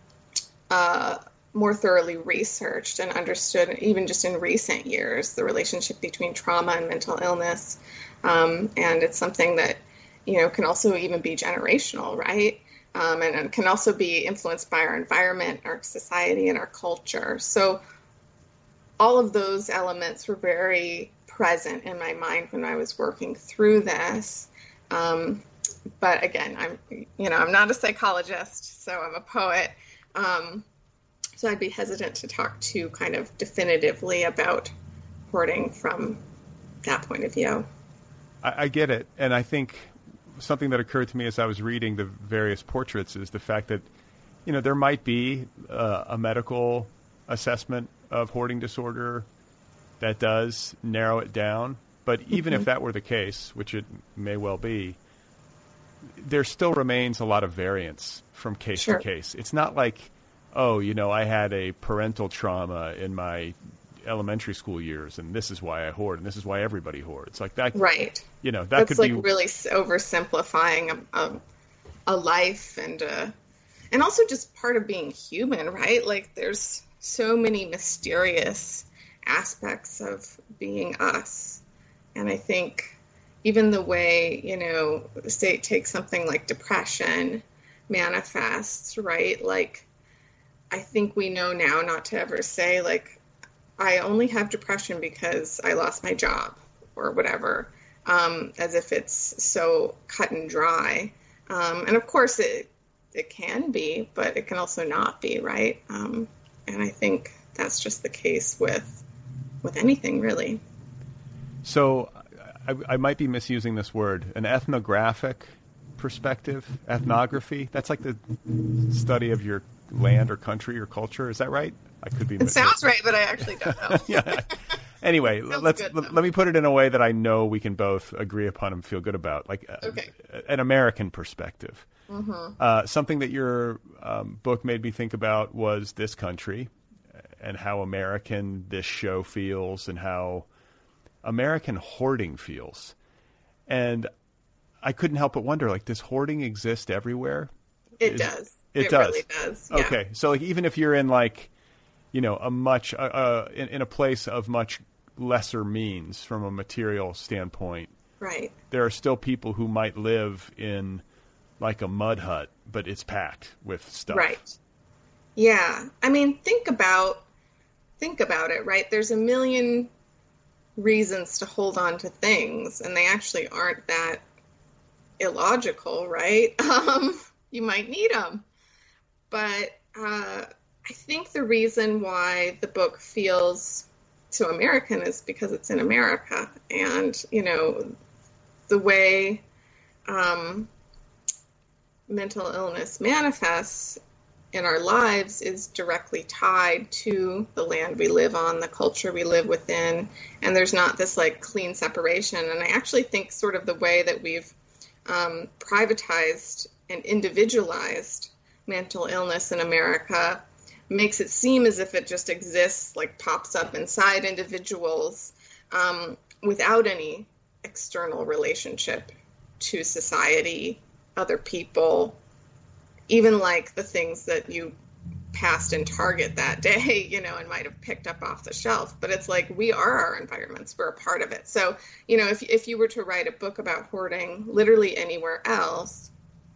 uh, more thoroughly researched and understood, even just in recent years, the relationship between trauma and mental illness. Um, and it's something that, you know, can also even be generational, right? Um, and, and can also be influenced by our environment, our society, and our culture. So all of those elements were very present in my mind when I was working through this. Um, but again, I'm, you know, I'm not a psychologist, so I'm a poet. Um, so I'd be hesitant to talk too kind of definitively about hoarding from that point of view. I, I get it. And I think something that occurred to me as I was reading the various portraits is the fact that, you know, there might be uh, a medical assessment of hoarding disorder that does narrow it down. But even mm-hmm. if that were the case, which it may well be, there still remains a lot of variance from case sure. to case. It's not like, oh, you know, I had a parental trauma in my elementary school years, and this is why I hoard, and this is why everybody hoards. Like that, right? You know, that That's could like be really oversimplifying a, a, a life, and a, and also just part of being human, right? Like there's so many mysterious aspects of being us, and I think even the way, you know, say take something like depression manifests, right? Like I think we know now not to ever say like, I only have depression because I lost my job or whatever, um, as if it's so cut and dry. Um, and of course it it can be, but it can also not be, right? Um, and I think that's just the case with with anything, really. So I, I might be misusing this word, an ethnographic perspective, ethnography. That's like the study of your land or country or culture. Is that right? I could be. It sounds right, but I actually don't know. yeah. Anyway, let's good, let me put it in a way that I know we can both agree upon and feel good about, like okay. a, an American perspective. Mm-hmm. Uh, something that your um, book made me think about was this country and how American this show feels and how American hoarding feels. And I couldn't help but wonder, like, does hoarding exist everywhere? It Is, does. It, it does. really does. Yeah. Okay. So like, even if you're in like, you know, a much, uh, uh, in, in a place of much lesser means from a material standpoint, right? There are still people who might live in like a mud hut, but it's packed with stuff. Right. Yeah. I mean, think about, think about it, right? There's a million reasons to hold on to things, and they actually aren't that illogical, right? Um, you might need them. But uh, I think the reason why the book feels so American is because it's in America. And, you know, the way um, mental illness manifests in our lives is directly tied to the land we live on, the culture we live within. And there's not this like clean separation. And I actually think sort of the way that we've um, privatized and individualized mental illness in America makes it seem as if it just exists, like pops up inside individuals um, without any external relationship to society, other people, even like the things that you passed in Target that day, you know, and might have picked up off the shelf. But it's like, we are our environments. We're a part of it. So, you know, if if you were to write a book about hoarding literally anywhere else,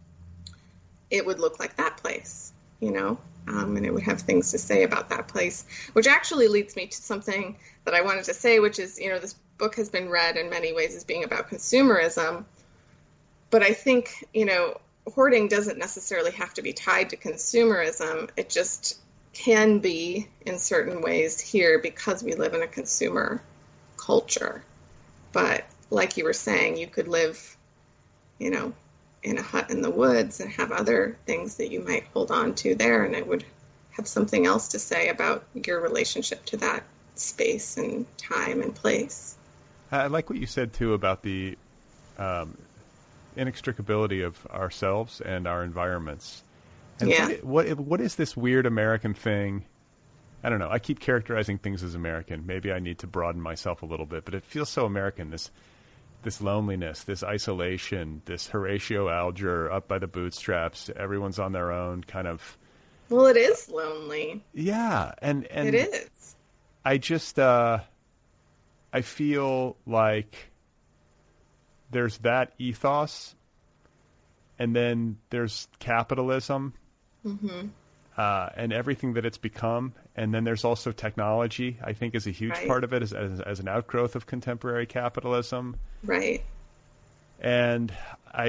it would look like that place, you know, um, and it would have things to say about that place, which actually leads me to something that I wanted to say, which is, you know, this book has been read in many ways as being about consumerism. But I think, you know, hoarding doesn't necessarily have to be tied to consumerism. It just can be in certain ways here because we live in a consumer culture. But like you were saying, you could live, you know, in a hut in the woods and have other things that you might hold on to there, and it would have something else to say about your relationship to that space and time and place. I like what you said, too, about the um, inextricability of ourselves and our environments. And yeah. What, what what is this weird American thing? I don't know. I keep characterizing things as American. Maybe I need to broaden myself a little bit, but it feels so American, this this loneliness, this isolation, this Horatio Alger up by the bootstraps. Everyone's on their own, kind of. Well, it is lonely. Yeah, and and it is. I just uh, I feel like there's that ethos, and then there's capitalism, mm-hmm. uh, and everything that it's become, and then there's also technology. I think is a huge right. part of it as, as as an outgrowth of contemporary capitalism. Right. And I,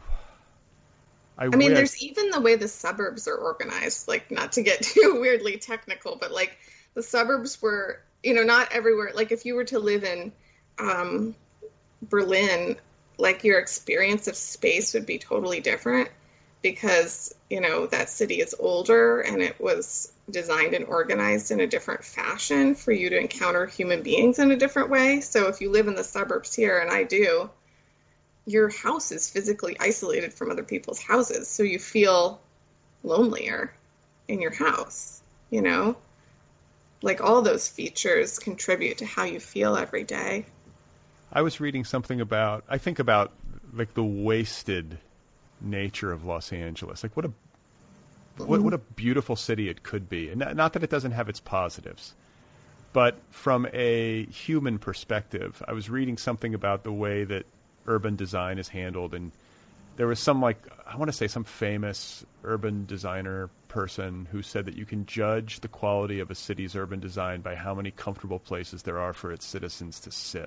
I, I mean, wish... there's even the way the suburbs are organized. Like, not to get too weirdly technical, but like the suburbs were, you know, not everywhere. Like, if you were to live in um, Berlin, like your experience of space would be totally different because, you know, that city is older and it was designed and organized in a different fashion for you to encounter human beings in a different way. So if you live in the suburbs here, and I do, your house is physically isolated from other people's houses. So you feel lonelier in your house, you know? Like, all those features contribute to how you feel every day. I was reading something about, I think about like the wasted nature of Los Angeles. Like what a what what a beautiful city it could be. And not, not that it doesn't have its positives, but from a human perspective, I was reading something about the way that urban design is handled, and there was some, like, I want to say some famous urban designer person who said that you can judge the quality of a city's urban design by how many comfortable places there are for its citizens to sit.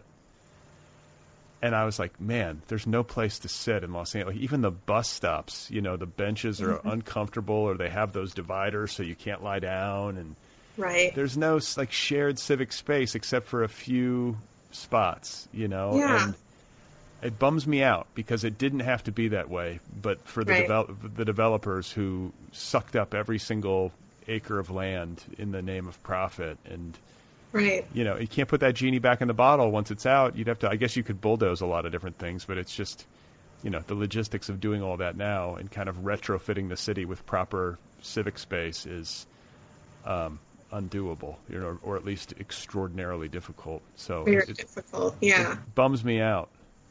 And I was like, man, there's no place to sit in Los Angeles. Like, even the bus stops, you know, the benches are mm-hmm. uncomfortable, or they have those dividers so you can't lie down. And right. there's no like shared civic space except for a few spots, you know. Yeah. And it bums me out because it didn't have to be that way. But for the right. develop the developers who sucked up every single acre of land in the name of profit, and right. you know, you can't put that genie back in the bottle once it's out. You'd have to, I guess you could bulldoze a lot of different things, but it's just, you know, the logistics of doing all that now and kind of retrofitting the city with proper civic space is um, undoable, you know, or at least extraordinarily difficult. So very it, difficult. Yeah. It bums me out.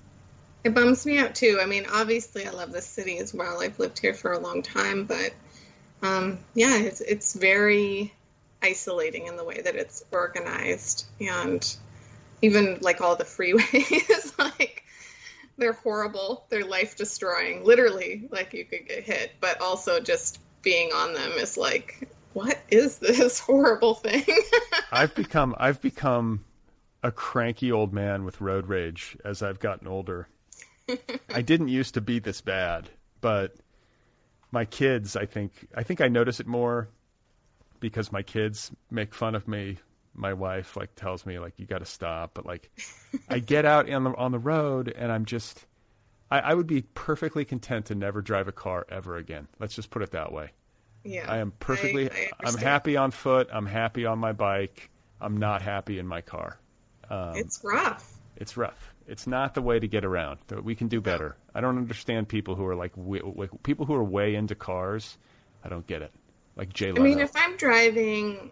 It bums me out too. I mean, obviously I love this city as well. I've lived here for a long time, but um, yeah, it's, it's very isolating in the way that it's organized, and even like all the freeways, like they're horrible, they're life destroying, literally, like you could get hit, but also just being on them is like, what is this horrible thing? I've become I've become a cranky old man with road rage as I've gotten older. I didn't used to be this bad, but my kids, I think I think I notice it more because my kids make fun of me. My wife like tells me like, you got to stop. But like, I get out on the on the road and I'm just, I, I would be perfectly content to never drive a car ever again. Let's just put it that way. Yeah, I am perfectly. I, I I'm happy on foot. I'm happy on my bike. I'm not happy in my car. Um, it's rough. It's rough. It's not the way to get around. We can do better. I don't understand people who are like, like people who are way into cars. I don't get it. Like Jay Leno. I mean, if I'm driving,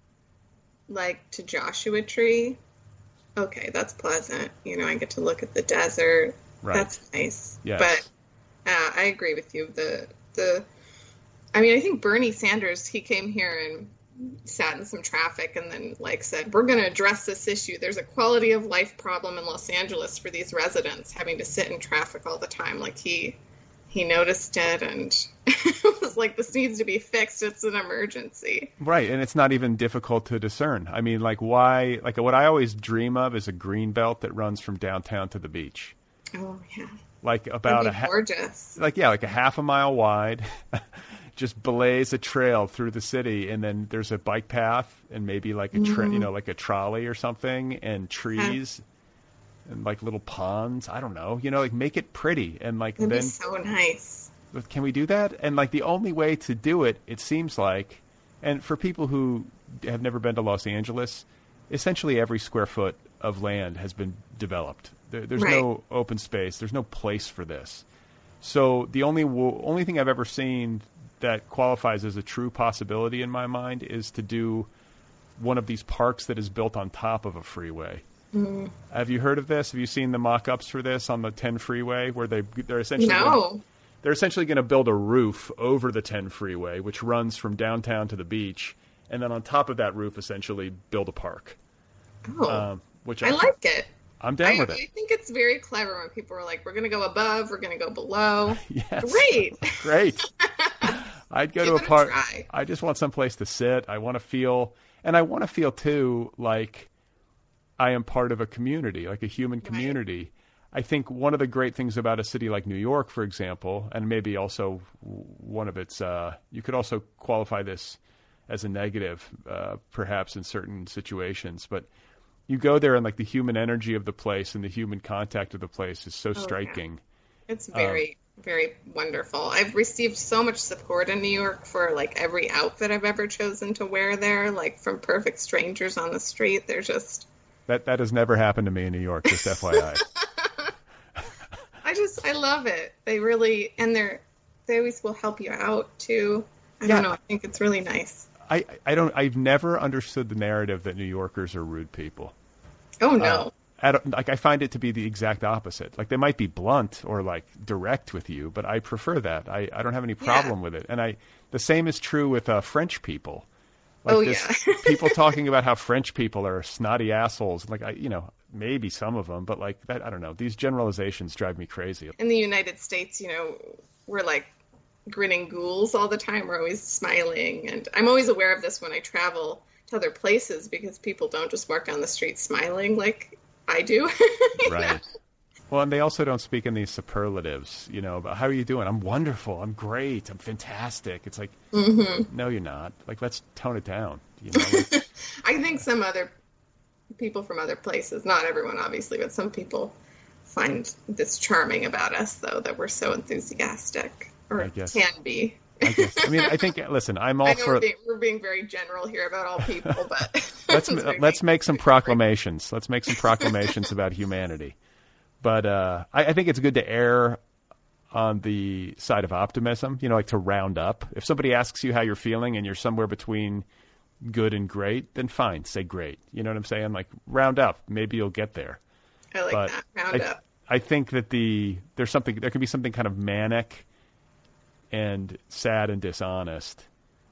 like, to Joshua Tree, okay, that's pleasant. You know, I get to look at the desert. Right. That's nice. Yes. But uh, I agree with you. The the I mean, I think Bernie Sanders, he came here and sat in some traffic and then like said, we're going to address this issue. There's a quality of life problem in Los Angeles for these residents having to sit in traffic all the time. Like he he noticed it and was like, this needs to be fixed. It's an emergency. Right. And it's not even difficult to discern. I mean, like why, like what I always dream of is a green belt that runs from downtown to the beach. Oh, yeah. Like about a ha- gorgeous. Like, yeah, like a half a mile wide, just belays a trail through the city. And then there's a bike path and maybe like a, tra- mm-hmm. you know, like a trolley or something and trees. Yeah. And like little ponds, I don't know, you know, like make it pretty and like That'd then be so nice. Can we do that? And like the only way to do it, it seems like, and for people who have never been to Los Angeles, essentially every square foot of land has been developed. There, there's right. no open space. There's no place for this. So the only only thing I've ever seen that qualifies as a true possibility in my mind is to do one of these parks that is built on top of a freeway. Mm. Have you heard of this? Have you seen the mock-ups for this on the ten freeway where they they're essentially no. Gonna, they're essentially going to build a roof over the ten freeway, which runs from downtown to the beach, and then on top of that roof, essentially build a park. Oh, um, which I, I like it. I'm down I, with it. I think it's very clever when people are like, "We're going to go above, we're going to go below." Yes, great, great. I'd go Give to a park. A I just want someplace to sit. I want to feel, and I want to feel too like I am part of a community, like a human community. Right. I think one of the great things about a city like New York, for example, and maybe also one of its, uh, you could also qualify this as a negative, uh, perhaps in certain situations, but you go there and like the human energy of the place and the human contact of the place is so oh, striking. Yeah. It's very, um, very wonderful. I've received so much support in New York for like every outfit I've ever chosen to wear there, like from perfect strangers on the street. They're just... That that has never happened to me in New York, just F Y I. I just, I love it. They really, and they're, they always will help you out too. I yeah. don't know. I think it's really nice. I, I don't, I've never understood the narrative that New Yorkers are rude people. Oh, no. Uh, I don't, like, I find it to be the exact opposite. Like, they might be blunt or like direct with you, but I prefer that. I, I don't have any problem yeah. with it. And I, the same is true with uh, French people. Like oh, this, yeah. people talking about how French people are snotty assholes. Like, I, you know, maybe some of them, but like that, I don't know. These generalizations drive me crazy. In the United States, you know, we're like grinning ghouls all the time. We're always smiling. And I'm always aware of this when I travel to other places because people don't just walk down the street smiling like I do. Right. know? Well, and they also don't speak in these superlatives, you know, about how are you doing? I'm wonderful. I'm great. I'm fantastic. It's like, mm-hmm. no, you're not. Like, let's tone it down. You know, like, I think some other people from other places, not everyone obviously, but some people find this charming about us, though, that we're so enthusiastic, or I guess. can be. I guess. I mean, I think, listen, I'm all I know for... We're being, we're being very general here about all people, but... let's let's make some proclamations. Let's make some proclamations about humanity. But uh, I, I think it's good to err on the side of optimism, you know, like to round up. If somebody asks you how you're feeling and you're somewhere between good and great, then fine, say great. You know what I'm saying? Like, round up. Maybe you'll get there. I like but that. Round I, up. I think that the there's something there can be something kind of manic and sad and dishonest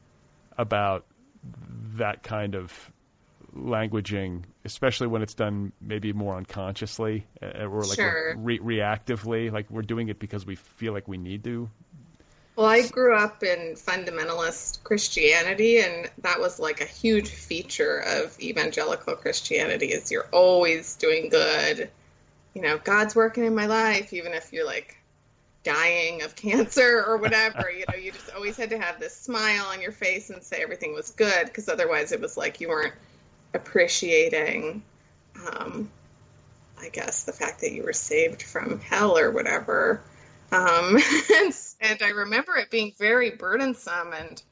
about that kind of languaging, especially when it's done maybe more unconsciously or like sure. re- reactively, like we're doing it because we feel like we need to. Well, I grew up in fundamentalist Christianity, and that was like a huge feature of evangelical Christianity is you're always doing good. You know, God's working in my life, even if you're like dying of cancer or whatever. You know, you just always had to have this smile on your face and say everything was good, because otherwise it was like you weren't appreciating, um, I guess, the fact that you were saved from hell or whatever. Um, and, and I remember it being very burdensome and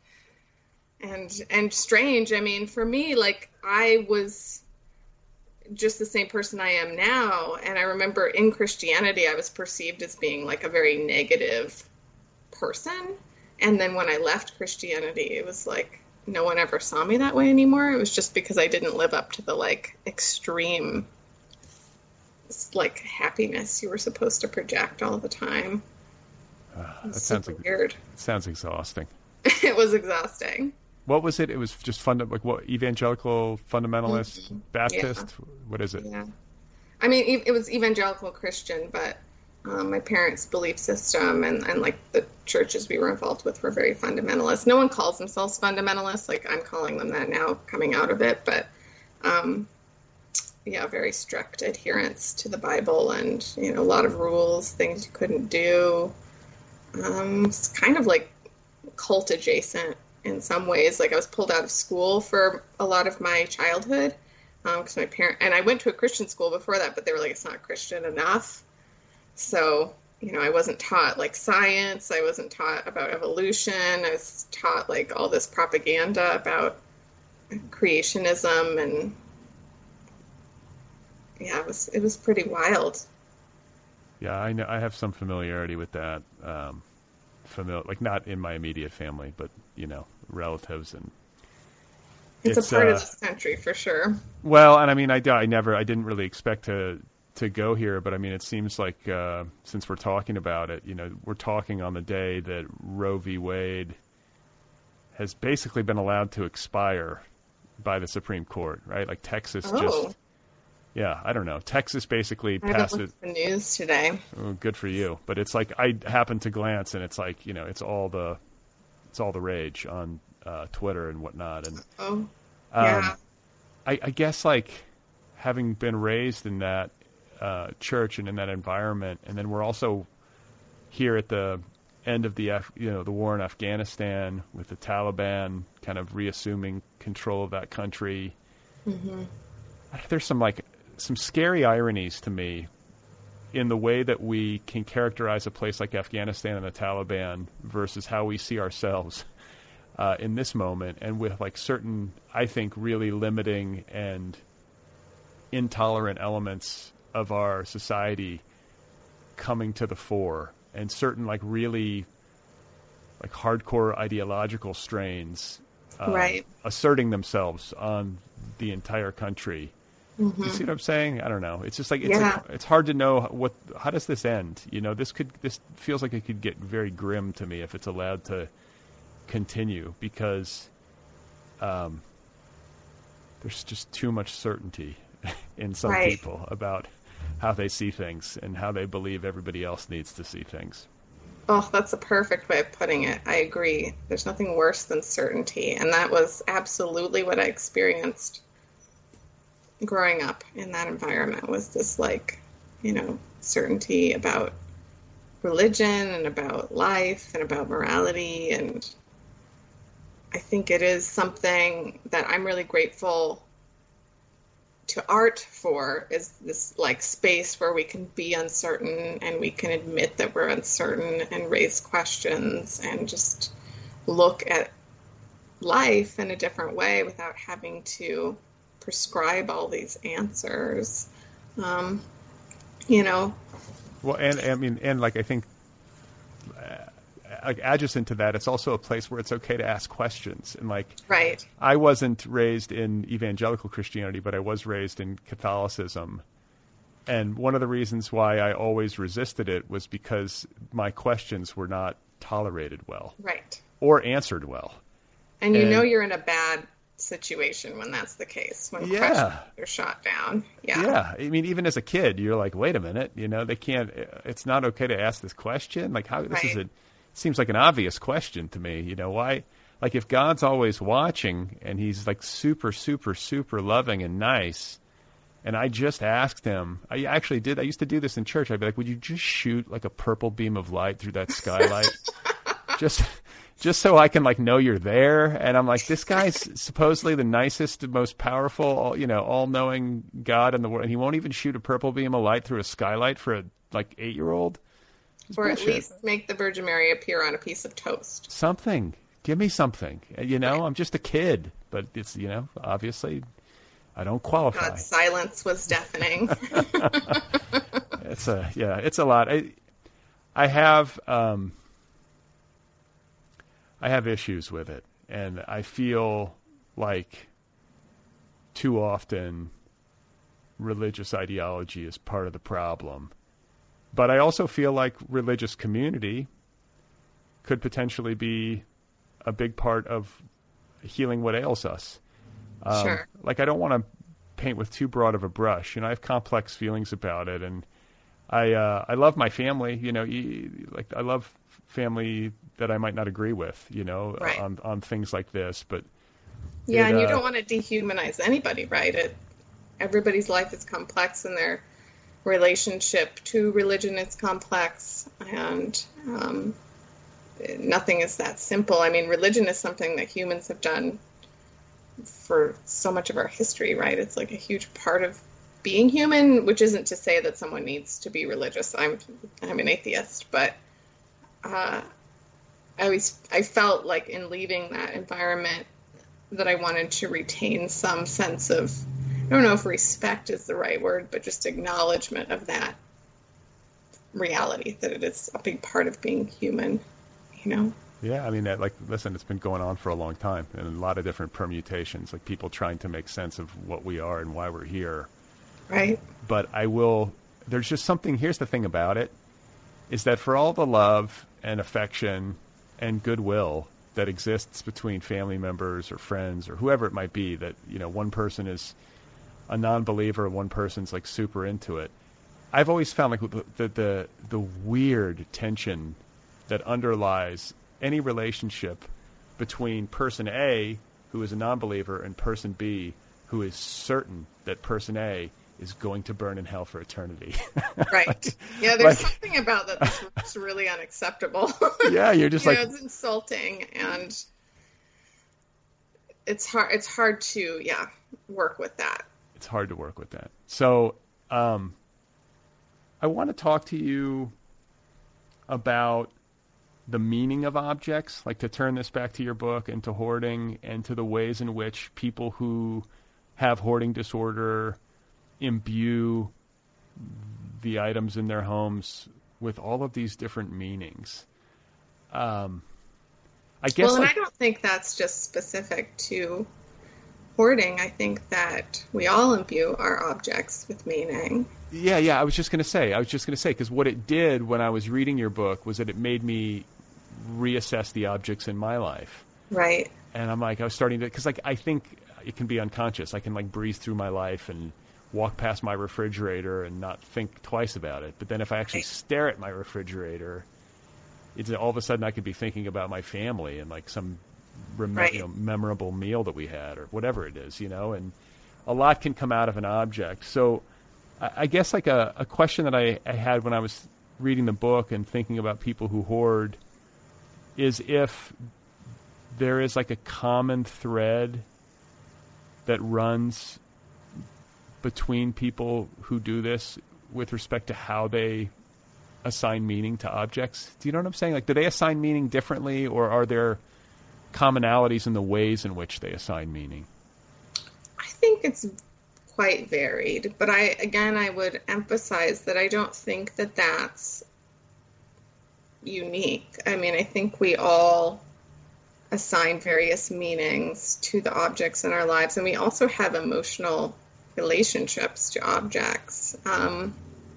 and and strange. I mean, for me, like, I was just the same person I am now, and I remember in Christianity I was perceived as being like a very negative person, and then when I left Christianity, it was like no one ever saw me that way anymore. It was just because I didn't live up to the like extreme like happiness you were supposed to project all the time. Uh, that sounds like, weird. It sounds exhausting. It was exhausting. What was it? It was just funda- like what evangelical fundamentalist Mm-hmm. Baptist. Yeah. What is it? Yeah. I mean, e- it was evangelical Christian, but um, my parents' belief system and, and like the churches we were involved with were very fundamentalist. No one calls themselves fundamentalists. Like I'm calling them that now coming out of it. But um, yeah, very strict adherence to the Bible and, you know, a lot of rules, things you couldn't do. Um, it's kind of like cult adjacent in some ways. Like I was pulled out of school for a lot of my childhood because um, my parent and I went to a Christian school before that, but they were like, it's not Christian enough. So, you know, I wasn't taught like science. I wasn't taught about evolution. I was taught like all this propaganda about creationism, and yeah, it was it was pretty wild. Yeah, I know. I have some familiarity with that. Um, familiar, like not in my immediate family, but you know, relatives, and it's, it's a part uh, of this country for sure. Well, and I mean, I, I never, I didn't really expect to to go here, but I mean, it seems like uh, since we're talking about it, you know, we're talking on the day that Roe v. Wade has basically been allowed to expire by the Supreme Court, right? Like Texas Oh. just, yeah, I don't know. Texas basically I passed haven't it. looked at the news today. Oh, good for you. But it's like I happened to glance, and it's like, you know, it's all the, it's all the rage on uh, Twitter and whatnot, and Oh, um, yeah. I, I guess like having been raised in that uh, church and in that environment, and then we're also here at the end of the Af- you know the war in Afghanistan with the Taliban kind of reassuming control of that country. Mm-hmm. There's some like some scary ironies to me in the way that we can characterize a place like Afghanistan and the Taliban versus how we see ourselves uh, in this moment, and with like certain, I think, really limiting and intolerant elements of our society coming to the fore, and certain like really like hardcore ideological strains um, Right. asserting themselves on the entire country. Mm-hmm. You see what I'm saying? I don't know. It's just like it's Yeah. like, it's hard to know what how does this end? You know, this could this feels like it could get very grim to me if it's allowed to continue, because um, there's just too much certainty in some Right. people about how they see things and how they believe everybody else needs to see things. Oh, that's a perfect way of putting it. I agree. There's nothing worse than certainty. And that was absolutely what I experienced growing up in that environment, was this like, you know, certainty about religion and about life and about morality. And I think it is something that I'm really grateful to art for, is this like space where we can be uncertain and we can admit that we're uncertain and raise questions and just look at life in a different way without having to prescribe all these answers. Um, you know, Well, and I mean, and like I think, uh, like adjacent to that, it's also a place where it's okay to ask questions. And like, right. I wasn't raised in evangelical Christianity, but I was raised in Catholicism. And one of the reasons why I always resisted it was because my questions were not tolerated well Right. or answered well. And you And- know you're in a bad situation when that's the case, when Yeah. questions are shot down. Yeah. Yeah. I mean, even as a kid, you're like, wait a minute, you know, they can't, it's not okay to ask this question. Like, how, this is Right. a, seems like an obvious question to me. You know, why, like, if God's always watching and he's like super, super, super loving and nice, and I just asked him, I actually did, I used to do this in church. I'd be like, would you just shoot like a purple beam of light through that skylight? just, just so I can like know you're there. And I'm like, this guy's supposedly the nicest, most powerful, all, you know, all-knowing God in the world, and he won't even shoot a purple beam of light through a skylight for a like eight-year-old. It's Or bullshit. at least make the Virgin Mary appear on a piece of toast. Something. Give me something. You know, I'm just a kid, but it's, you know, obviously I don't qualify. God's silence was deafening. It's a, yeah, it's a lot. I, I have, um, I have issues with it, and I feel like too often religious ideology is part of the problem. But I also feel like religious community could potentially be a big part of healing what ails us. Um, Sure. Like, I don't want to paint with too broad of a brush. You know, I have complex feelings about it, and I uh, I love my family. You know, e- like I love family that I might not agree with. You know, Right. on on things like this, but Yeah, it, and you uh, don't want to dehumanize anybody, right? It, everybody's life is complex, and their relationship to religion is complex, and um, nothing is that simple. I mean, religion is something that humans have done for so much of our history, right? It's like a huge part of being human, which isn't to say that someone needs to be religious. I'm I'm an atheist, but uh, I always I felt like in leaving that environment that I wanted to retain some sense of, I don't know if respect is the right word, but just acknowledgement of that reality, that it is a big part of being human, you know? yeah, I mean, that, like, listen, it's been going on for a long time, and a lot of different permutations, like people trying to make sense of what we are and why we're here. Right? But I will, there's just something, here's the thing about it, is that for all the love and affection and goodwill that exists between family members or friends or whoever it might be, that, you know, one person is a non-believer, one person's like super into it. I've always found like the, the, the, the weird tension that underlies any relationship between person A, who is a non-believer, and person B, who is certain that person A is going to burn in hell for eternity. Right. Like, yeah, there's like, something about that that's really unacceptable. yeah, you're just you like, know, it's insulting, and it's hard it's hard to, yeah, work with that. it's hard to work with that. So um, I want to talk to you about the meaning of objects, like to turn this back to your book and to hoarding and to the ways in which people who have hoarding disorder imbue the items in their homes with all of these different meanings. Um, I guess. Well, and like, I don't think that's just specific to hoarding. I think that we all imbue our objects with meaning. Yeah, yeah. I was just going to say. I was just going to say because what it did when I was reading your book was that it made me reassess the objects in my life. Right. And I'm like, I was starting to, because like I think it can be unconscious. I can like breeze through my life and walk past my refrigerator and not think twice about it. But then if I actually Right. stare at my refrigerator, it's all of a sudden I could be thinking about my family and like some rem- Right. you know, memorable meal that we had or whatever it is, you know. And a lot can come out of an object. So I, I guess like a, a question that I, I had when I was reading the book and thinking about people who hoard is if there is like a common thread that runs between people who do this with respect to how they assign meaning to objects. Do you know what I'm saying? Like, do they assign meaning differently, or are there commonalities in the ways in which they assign meaning? I think it's quite varied, but I, again, I would emphasize that I don't think that that's unique. I mean, I think we all assign various meanings to the objects in our lives, and we also have emotional relationships to objects. Um,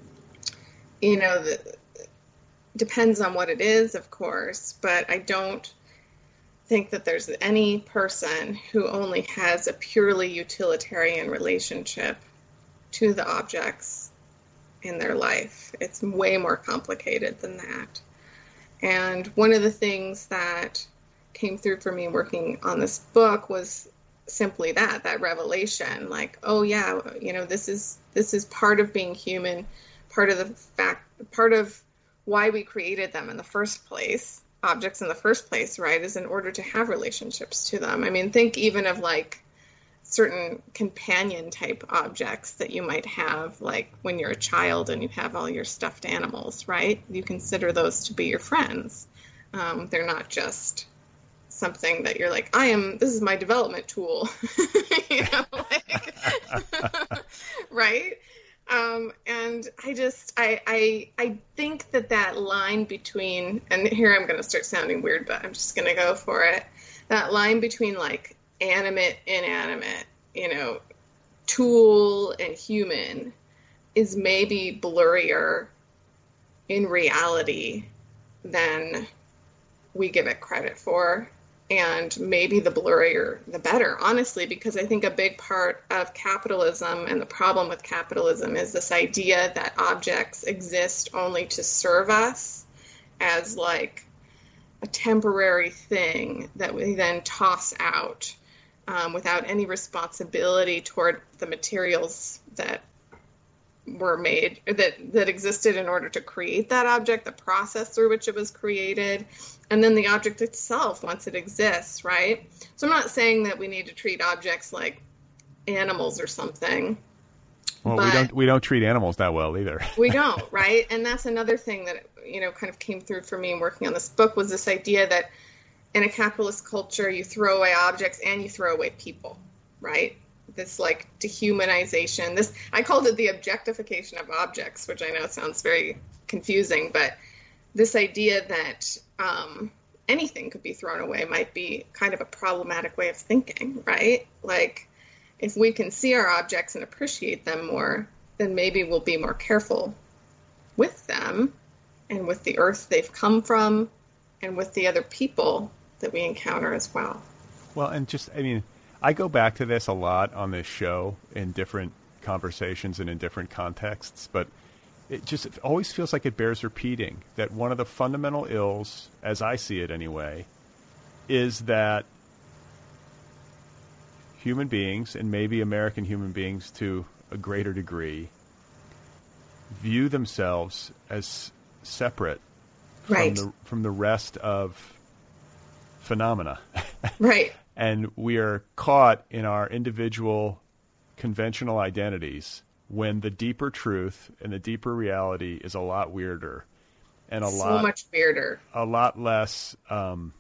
you know, the, depends on what it is, of course, but I don't think that there's any person who only has a purely utilitarian relationship to the objects in their life. It's way more complicated than that. And one of the things that came through for me working on this book was simply that, that revelation, like, oh yeah, you know, this is, this is part of being human, part of the fact, part of why we created them in the first place, objects in the first place, right, is in order to have relationships to them. I mean, think even of like certain companion type objects that you might have, like when you're a child and you have all your stuffed animals, right? You consider those to be your friends. Um, they're not just something that you're like, I am, this is my development tool, you know, like, right? Um, and I just, I, I, I think that that line between, and here I'm going to start sounding weird, but I'm just going to go for it. That line between like animate, inanimate, you know, tool and human is maybe blurrier in reality than we give it credit for. And maybe the blurrier, the better, honestly, because I think a big part of capitalism and the problem with capitalism is this idea that objects exist only to serve us as like a temporary thing that we then toss out um, without any responsibility toward the materials that were made, that, that existed in order to create that object, the process through which it was created, and then the object itself once it exists, right? So I'm not saying that we need to treat objects like animals or something. Well, we don't we don't treat animals that well either. We don't, right? And that's another thing that, you know, kind of came through for me in working on this book, was this idea that in a capitalist culture, you throw away objects and you throw away people, right? This like dehumanization. This, I called it the objectification of objects, which I know sounds very confusing, but this idea that um, anything could be thrown away might be kind of a problematic way of thinking, right? Like, if we can see our objects and appreciate them more, then maybe we'll be more careful with them and with the earth they've come from and with the other people that we encounter as well. Well, and just, I mean, I go back to this a lot on this show in different conversations and in different contexts, but it just it always feels like it bears repeating that one of the fundamental ills, as I see it anyway, is that human beings, and maybe American human beings to a greater degree, view themselves as separate right. from the from the rest of phenomena. Right. And we are caught in our individual conventional identities when the deeper truth and the deeper reality is a lot weirder and a so lot much weirder, a lot less um,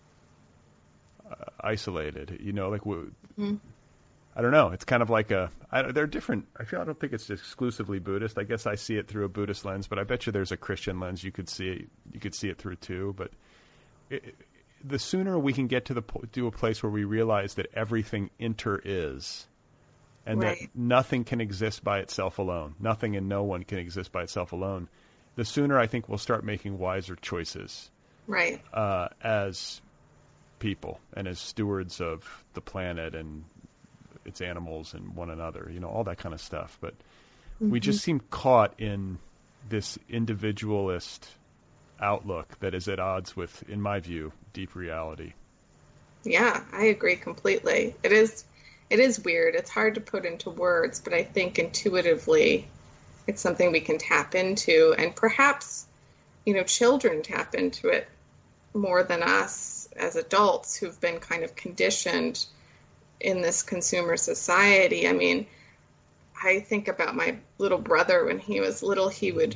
uh, isolated. You know, like we, mm-hmm. I don't know. It's kind of like a. I, they're different. I feel I don't think it's exclusively Buddhist. I guess I see it through a Buddhist lens, but I bet you there's a Christian lens you could see. You could see it through too. But it, the sooner we can get to the to a place where we realize that everything inter is, and right. that nothing can exist by itself alone, nothing and no one can exist by itself alone, the sooner I think we'll start making wiser choices, right? Uh, as people and as stewards of the planet and its animals and one another, you know, all that kind of stuff. But mm-hmm. we just seem caught in this individualist outlook that is at odds with, in my view, deep reality. Yeah, I agree completely. It is, it is weird. It's hard to put into words, but I think intuitively it's something we can tap into, and perhaps, you know, children tap into it more than us as adults who've been kind of conditioned in this consumer society. I mean, I think about my little brother when he was little, he would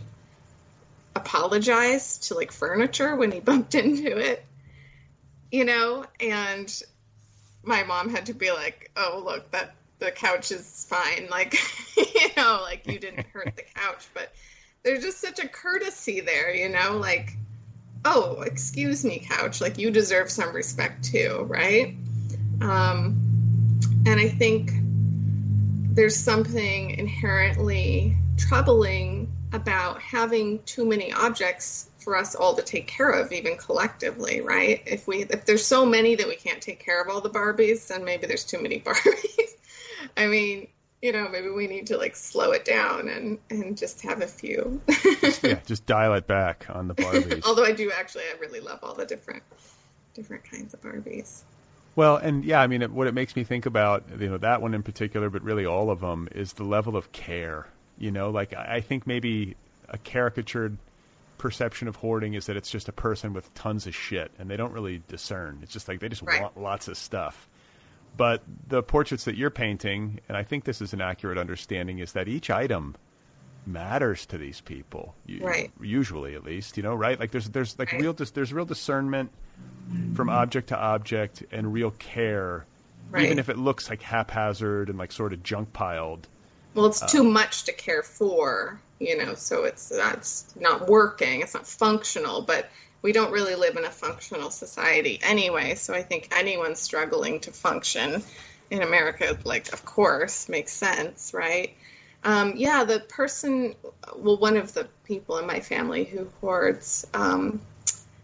apologize to like furniture when he bumped into it, you know, and my mom had to be like, oh, look, that the couch is fine. Like, you know, like you didn't hurt the couch, but there's just such a courtesy there, you know, like, oh, excuse me, couch, like you deserve some respect too. Right. Um, and I think there's something inherently troubling about having too many objects for us all to take care of, even collectively, right? If we if there's so many that we can't take care of all the Barbies, then maybe there's too many Barbies. I mean, you know, maybe we need to like slow it down and, and just have a few. just, yeah, just dial it back on the Barbies. Although I do actually, I really love all the different different kinds of Barbies. Well, and yeah, I mean, it, what it makes me think about, you know, that one in particular, but really all of them, is the level of care. You know, like I think maybe a caricatured perception of hoarding is that it's just a person with tons of shit and they don't really discern. It's just like they just right. want lots of stuff. But the portraits that you're painting, and I think this is an accurate understanding, is that each item matters to these people, right? Usually, at least, you know, right? Like there's there's like right. real dis- there's real discernment from object to object and real care, right. even if it looks like haphazard and like sort of junk piled. Well, it's too uh, much to care for, you know, so it's that's not working. It's not functional, but we don't really live in a functional society anyway. So I think anyone struggling to function in America, like, of course, makes sense, right? Um, yeah, the person, well, one of the people in my family who hoards, um,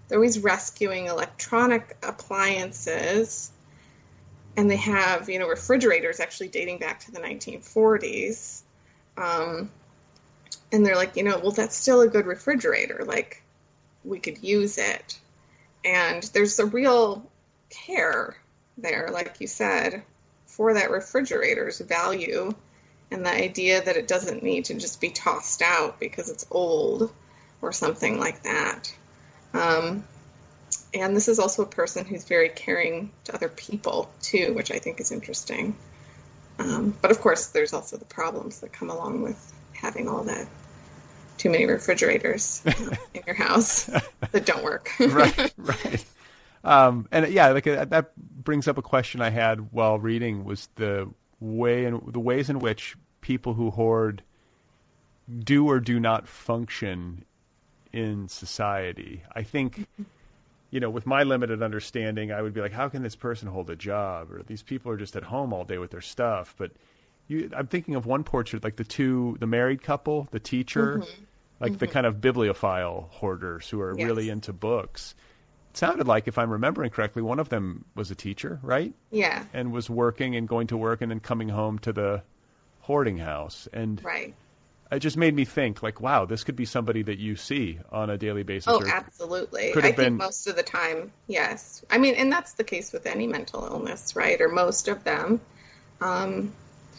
they're always rescuing electronic appliances. And they have, you know, refrigerators actually dating back to the nineteen forties. Um, and they're like, you know, well, that's still a good refrigerator. Like, we could use it. And there's a real care there, like you said, for that refrigerator's value and the idea that it doesn't need to just be tossed out because it's old or something like that. Um, and this is also a person who's very caring to other people, too, which I think is interesting. Um, but, of course, there's also the problems that come along with having all that, too many refrigerators uh, in your house that don't work. Right, right. Um, and, yeah, like uh, that brings up a question I had while reading was the way in, the ways in which people who hoard do or do not function in society. I think, you know, with my limited understanding, I would be like, how can this person hold a job? Or these people are just at home all day with their stuff. But you, I'm thinking of one portrait, like the two, the married couple, the teacher, mm-hmm. like mm-hmm. the kind of bibliophile hoarders who are yes. really into books. It sounded like, if I'm remembering correctly, one of them was a teacher, right? Yeah. And was working and going to work and then coming home to the hoarding house. And right. it just made me think, like, wow, this could be somebody that you see on a daily basis. Oh, absolutely. Could I have been... think most of the time, yes. I mean, and that's the case with any mental illness, right? Or most of them. Um,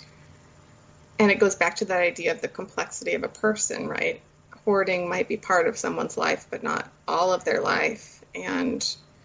and it goes back to that idea of the complexity of a person, right? Hoarding might be part of someone's life, but not all of their life. And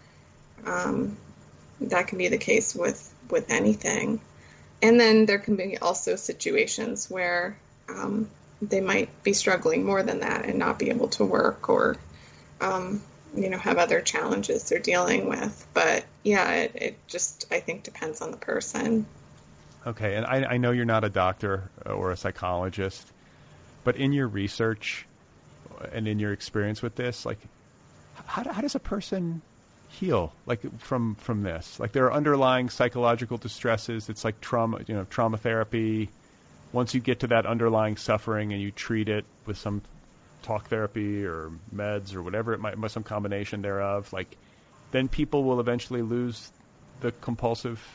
um, that can be the case with, with anything. And then there can be also situations where um, they might be struggling more than that and not be able to work or, um, you know, have other challenges they're dealing with. But, yeah, it, it just, I think, depends on the person. Okay, and I, I know you're not a doctor or a psychologist, but in your research and in your experience with this, like, how, how does a person heal, like, from from this? Like, there are underlying psychological distresses. It's like trauma, you know, trauma therapy. Once you get to that underlying suffering and you treat it with some talk therapy or meds or whatever it might, some combination thereof, like, then people will eventually lose the compulsive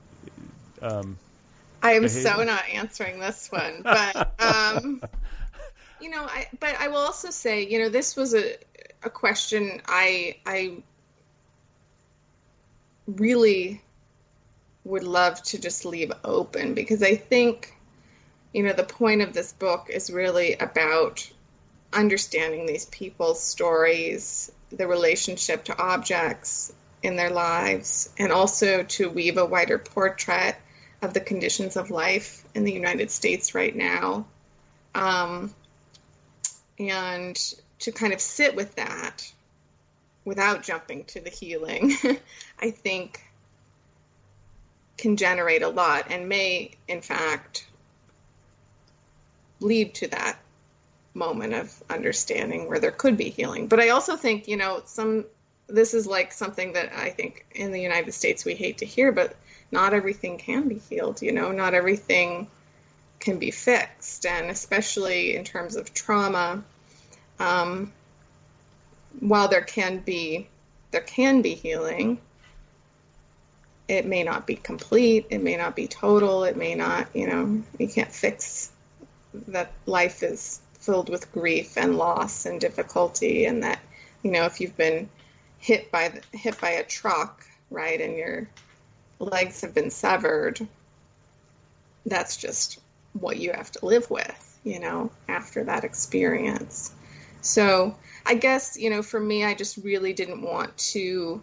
um, I am behavior. So not answering this one, but um, you know, I but I will also say, you know, this was a a question I I really would love to just leave open, because I think, you know, the point of this book is really about understanding these people's stories, the relationship to objects in their lives, and also to weave a wider portrait of the conditions of life in the United States right now. Um, and to kind of sit with that without jumping to the healing, I think can generate a lot and may, in fact, lead to that moment of understanding where there could be healing. But I also think, you know, some this is like something that I think in the United States we hate to hear, but not everything can be healed, you know, not everything can be fixed. And especially in terms of trauma, um, while there can be, there can be healing, it may not be complete, it may not be total, it may not, you know, you can't fix that life is filled with grief and loss and difficulty, and that, you know, if you've been hit by the, hit by a truck, right, and your legs have been severed, that's just what you have to live with, you know, after that experience. So I guess, you know, for me, I just really didn't want to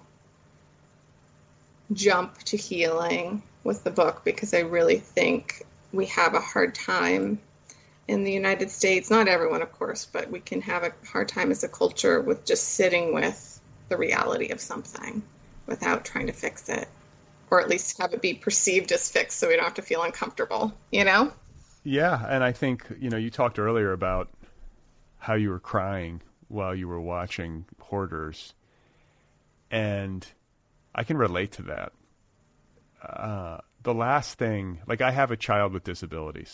jump to healing with the book, because I really think we have a hard time in the United States, not everyone, of course, but we can have a hard time as a culture with just sitting with the reality of something without trying to fix it, or at least have it be perceived as fixed so we don't have to feel uncomfortable, you know? Yeah, and I think, you know, you talked earlier about how you were crying while you were watching Hoarders, and I can relate to that. Uh, the last thing, like, I have a child with disabilities,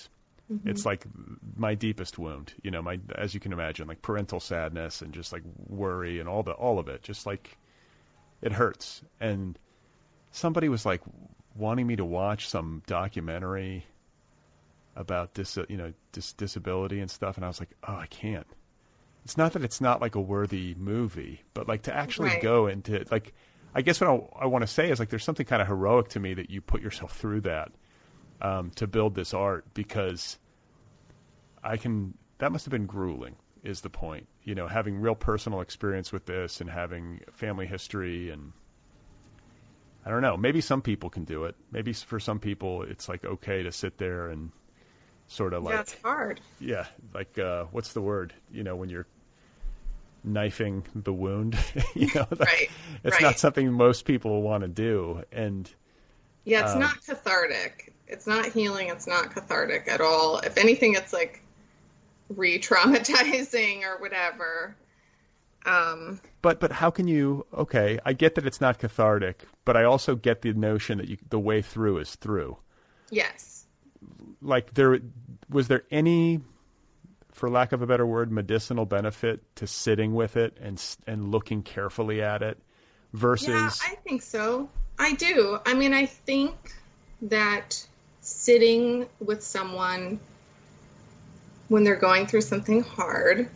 Mm-hmm. It's like my deepest wound, you know, my, as you can imagine, like parental sadness and just like worry and all the, all of it, just like it hurts. And somebody was like wanting me to watch some documentary about dis, you know, dis, disability and stuff. And I was like, oh, I can't. It's not that it's not like a worthy movie, but like to actually right. go into like, I guess what I, I want to say is like, there's something kind of heroic to me that you put yourself through that. Um, to build this art, because I can, that must have been grueling is the point, you know, having real personal experience with this and having family history. And I don't know, maybe some people can do it. Maybe for some people it's like, okay to sit there and sort of like, yeah, it's hard. Yeah. Like, uh, what's the word, you know, when you're knifing the wound, you know, like, right. it's right. not something most people want to do. And yeah, it's um, not cathartic. It's not healing. It's not cathartic at all. If anything, it's like re-traumatizing or whatever. Um, but but how can you? Okay, I get that it's not cathartic, but I also get the notion that you, the way through is through. Yes. Like there was there any, for lack of a better word, medicinal benefit to sitting with it and and looking carefully at it versus? Yeah, I think so. I do. I mean, I think that sitting with someone when they're going through something hard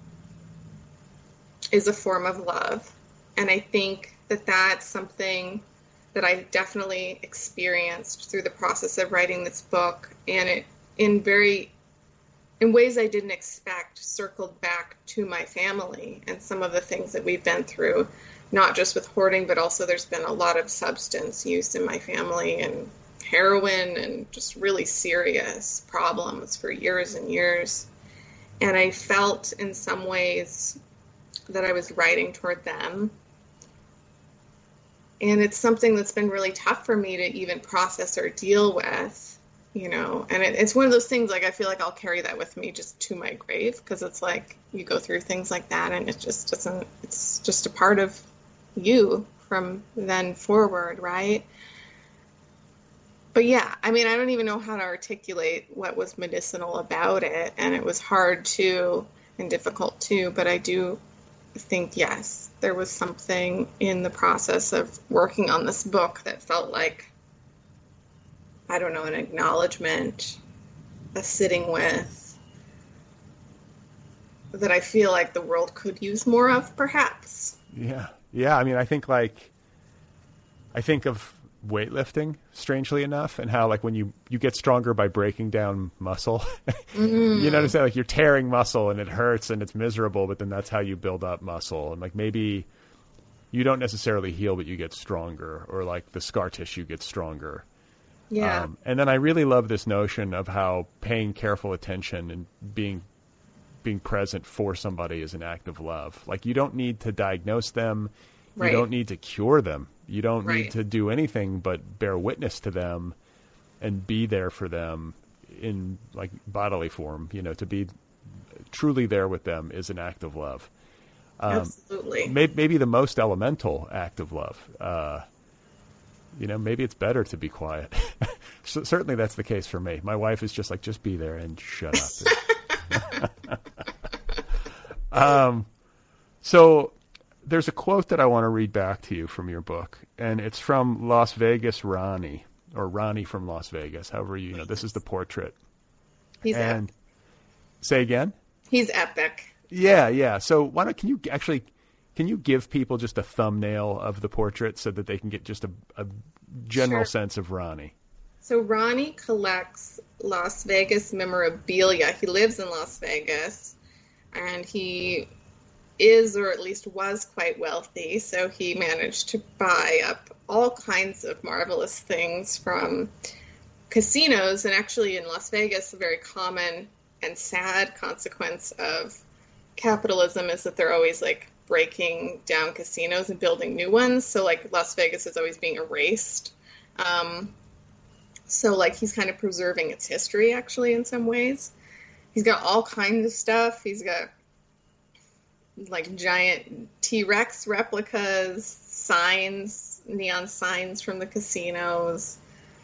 is a form of love. And I think that that's something that I definitely experienced through the process of writing this book. And it, in very, in ways I didn't expect, circled back to my family and some of the things that we've been through, not just with hoarding, but also there's been a lot of substance use in my family and heroin and just really serious problems for years and years. And I felt in some ways that I was writing toward them. And it's something that's been really tough for me to even process or deal with, you know, and it, it's one of those things, like, I feel like I'll carry that with me just to my grave, because it's like you go through things like that and it just doesn't, it's just a part of you from then forward, right? But yeah, I mean, I don't even know how to articulate what was medicinal about it, and it was hard too and difficult too, but I do think, yes, there was something in the process of working on this book that felt like, I don't know, an acknowledgement, a sitting with, that I feel like the world could use more of, perhaps. Yeah. Yeah. I mean, I think like, I think of weightlifting, strangely enough, and how like when you, you get stronger by breaking down muscle, mm. you know what I'm saying? Like you're tearing muscle and it hurts and it's miserable, but then that's how you build up muscle. And like maybe you don't necessarily heal, but you get stronger, or like the scar tissue gets stronger. Yeah. Um, and then I really love this notion of how paying careful attention and being being present for somebody is an act of love. Like you don't need to diagnose them. Right. You don't need to cure them. You don't right. need to do anything but bear witness to them and be there for them in like bodily form. You know, to be truly there with them is an act of love. Um, Absolutely. May, maybe the most elemental act of love. Uh, you know, maybe it's better to be quiet. So, certainly that's the case for me. My wife is just like, just be there and shut up. um, so there's a quote that I want to read back to you from your book, and it's from Las Vegas Ronnie, or Ronnie from Las Vegas, however you know. This is the portrait. He's and epic. Say again? He's epic. Yeah, yeah. So why don't, can you actually, can you give people just a thumbnail of the portrait so that they can get just a, a general Sure. sense of Ronnie? So Ronnie collects Las Vegas memorabilia. He lives in Las Vegas, and he is, or at least was, quite wealthy. So he managed to buy up all kinds of marvelous things from casinos. And actually in Las Vegas, a very common and sad consequence of capitalism is that they're always like breaking down casinos and building new ones. So like Las Vegas is always being erased. Um, so like he's kind of preserving its history actually in some ways. He's got all kinds of stuff. He's got like giant T-Rex replicas, signs, neon signs from the casinos.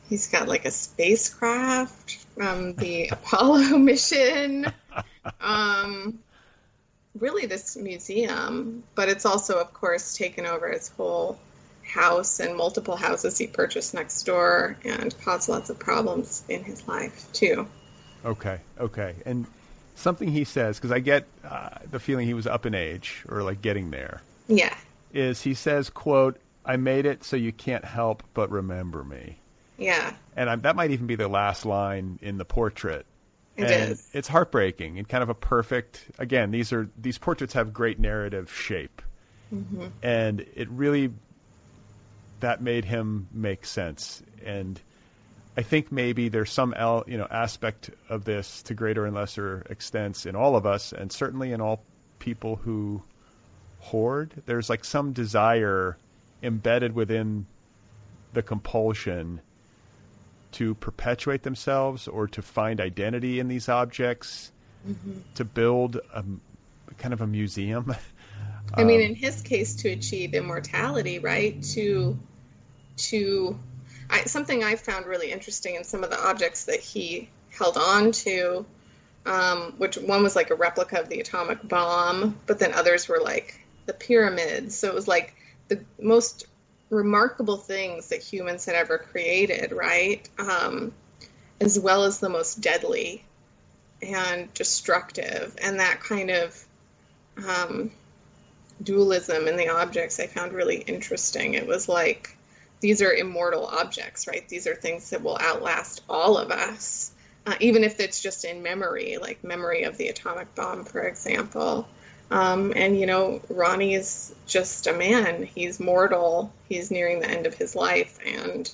He's got like a spacecraft from the Apollo mission. Um, really this museum, but it's also, of course, taken over his whole house and multiple houses he purchased next door and caused lots of problems in his life, too. Okay, okay. And something he says, because I get uh, the feeling he was up in age or like getting there. Yeah. Is he says, quote, "I made it so you can't help but remember me." Yeah. And I, that might even be the last line in the portrait. It and is. It's heartbreaking and kind of a perfect, again, these are these portraits have great narrative shape. Mm-hmm. And it really, that made him make sense. And I think maybe there's some el, you know aspect of this to greater and lesser extents in all of us, and certainly in all people who hoard. There's like some desire embedded within the compulsion to perpetuate themselves or to find identity in these objects, mm-hmm. to build a kind of a museum. I mean, in his case, to achieve immortality, right? To, to, I, something I found really interesting in some of the objects that he held on to, um, which one was like a replica of the atomic bomb, but then others were like the pyramids. So it was like the most remarkable things that humans had ever created, right? Um, as well as the most deadly and destructive. And that kind of um, dualism in the objects I found really interesting. It was like, these are immortal objects, right? These are things that will outlast all of us, uh, even if it's just in memory, like memory of the atomic bomb, for example. Um, and, you know, Ronnie is just a man. He's mortal. He's nearing the end of his life. And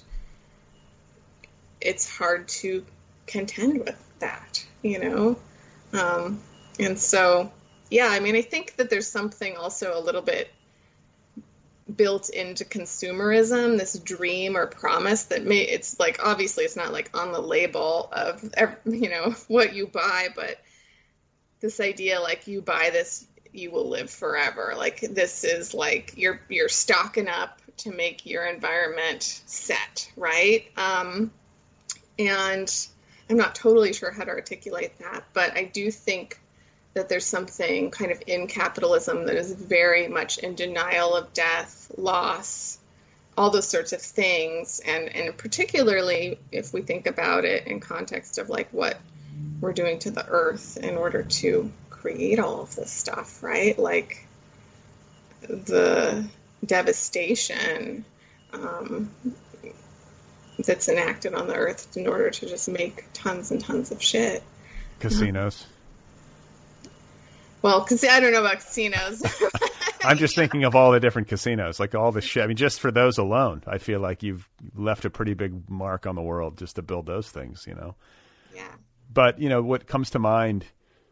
it's hard to contend with that, you know? Um, and so, yeah, I mean, I think that there's something also a little bit built into consumerism, this dream or promise that may, it's like, obviously it's not like on the label of, you know, what you buy, but this idea like you buy this, you will live forever. Like this is like you're you're stocking up to make your environment set, right? Um, and I'm not totally sure how to articulate that, but I do think that there's something kind of in capitalism that is very much in denial of death, loss, all those sorts of things. And, and particularly if we think about it in context of like what we're doing to the earth in order to create all of this stuff, right? Like the devastation um, that's enacted on the earth in order to just make tons and tons of shit. Casinos. Well, because I don't know about casinos. I'm just thinking of all the different casinos, like all the shit. I mean, just for those alone, I feel like you've left a pretty big mark on the world just to build those things, you know? Yeah. But, you know, what comes to mind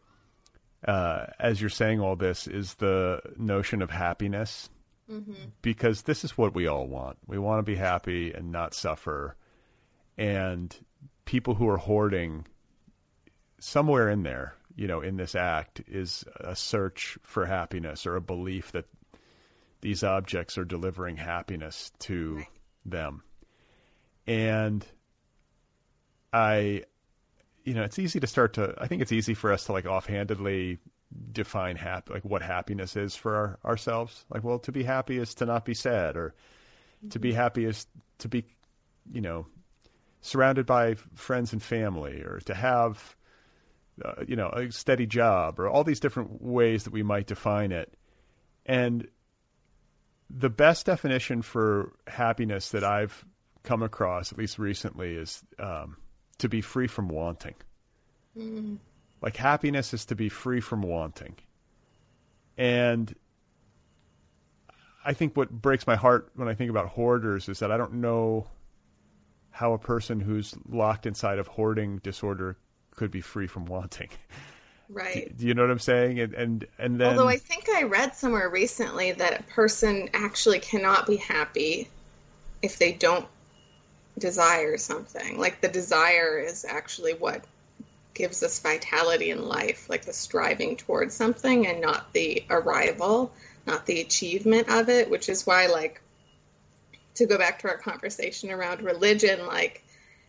uh, as you're saying all this is the notion of happiness, mm-hmm. because this is what we all want. We want to be happy and not suffer. And people who are hoarding, somewhere in there, you know, in this act is a search for happiness or a belief that these objects are delivering happiness to right. them. And I, you know, it's easy to start to, I think it's easy for us to like offhandedly define hap- like what happiness is for our, ourselves. Like, well, to be happy is to not be sad, or mm-hmm. to be happy is to be, you know, surrounded by friends and family, or to have, uh, you know, a steady job, or all these different ways that we might define it. And the best definition for happiness that I've come across, at least recently, is um, to be free from wanting. Mm. Like happiness is to be free from wanting. And I think what breaks my heart when I think about hoarders is that I don't know how a person who's locked inside of hoarding disorder could be free from wanting. Right. Do, do you know what I'm saying? And, and, and then, although I think I read somewhere recently that a person actually cannot be happy if they don't desire something. Like the desire is actually what gives us vitality in life, like the striving towards something and not the arrival, not the achievement of it, which is why, like, to go back to our conversation around religion, like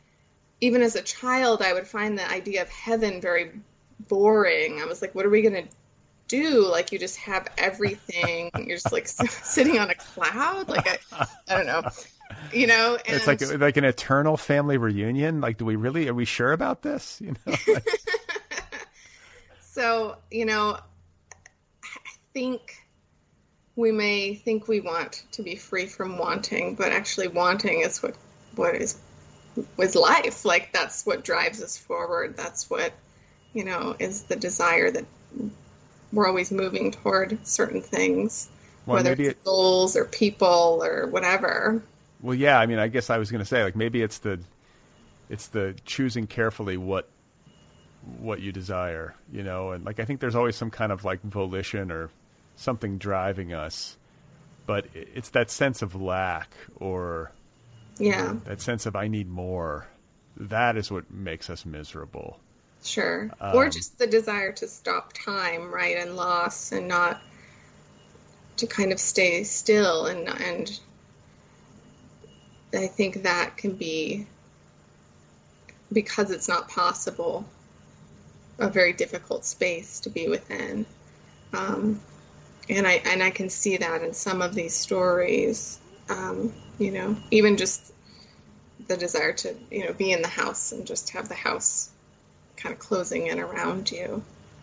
even as a child, I would find the idea of heaven very boring. I was like, what are we going to do? Like, you just have everything. You're just like sitting on a cloud. Like, I, I don't know, you know, and it's like, like an eternal family reunion. Like, do we really, are we sure about this? You know, like... So, you know, I think we may think we want to be free from wanting, but actually wanting is what, what is, was life. Like, that's what drives us forward. That's what, you know, is the desire that we're always moving toward certain things, well, whether it's it, goals or people or whatever. Well, yeah, I mean, I guess I was going to say, like, maybe it's the, it's the choosing carefully what, what you desire, you know, and like I think there's always some kind of like volition or something driving us, but it's that sense of lack or yeah, that sense of I need more. That is what makes us miserable. Sure. Um, or just the desire to stop time, right, and loss, and not to kind of stay still, and and I think that can be, because it's not possible, a very difficult space to be within. Um, and I and I can see that in some of these stories, um, you know, even just the desire to, you know, be in the house and just have the house kind of closing in around you.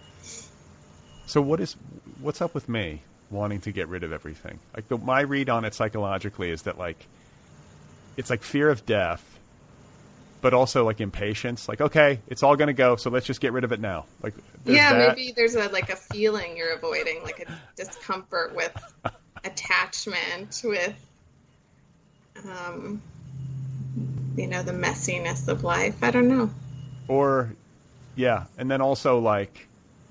So what is, what's up with me wanting to get rid of everything? Like the, my read on it psychologically is that like, it's like fear of death, but also like impatience, like, okay, it's all going to go, so let's just get rid of it now. Like, yeah, that. Maybe there's a, like a feeling you're avoiding, like a discomfort with attachment, with, um, you know, the messiness of life. I don't know. Or, yeah. And then also like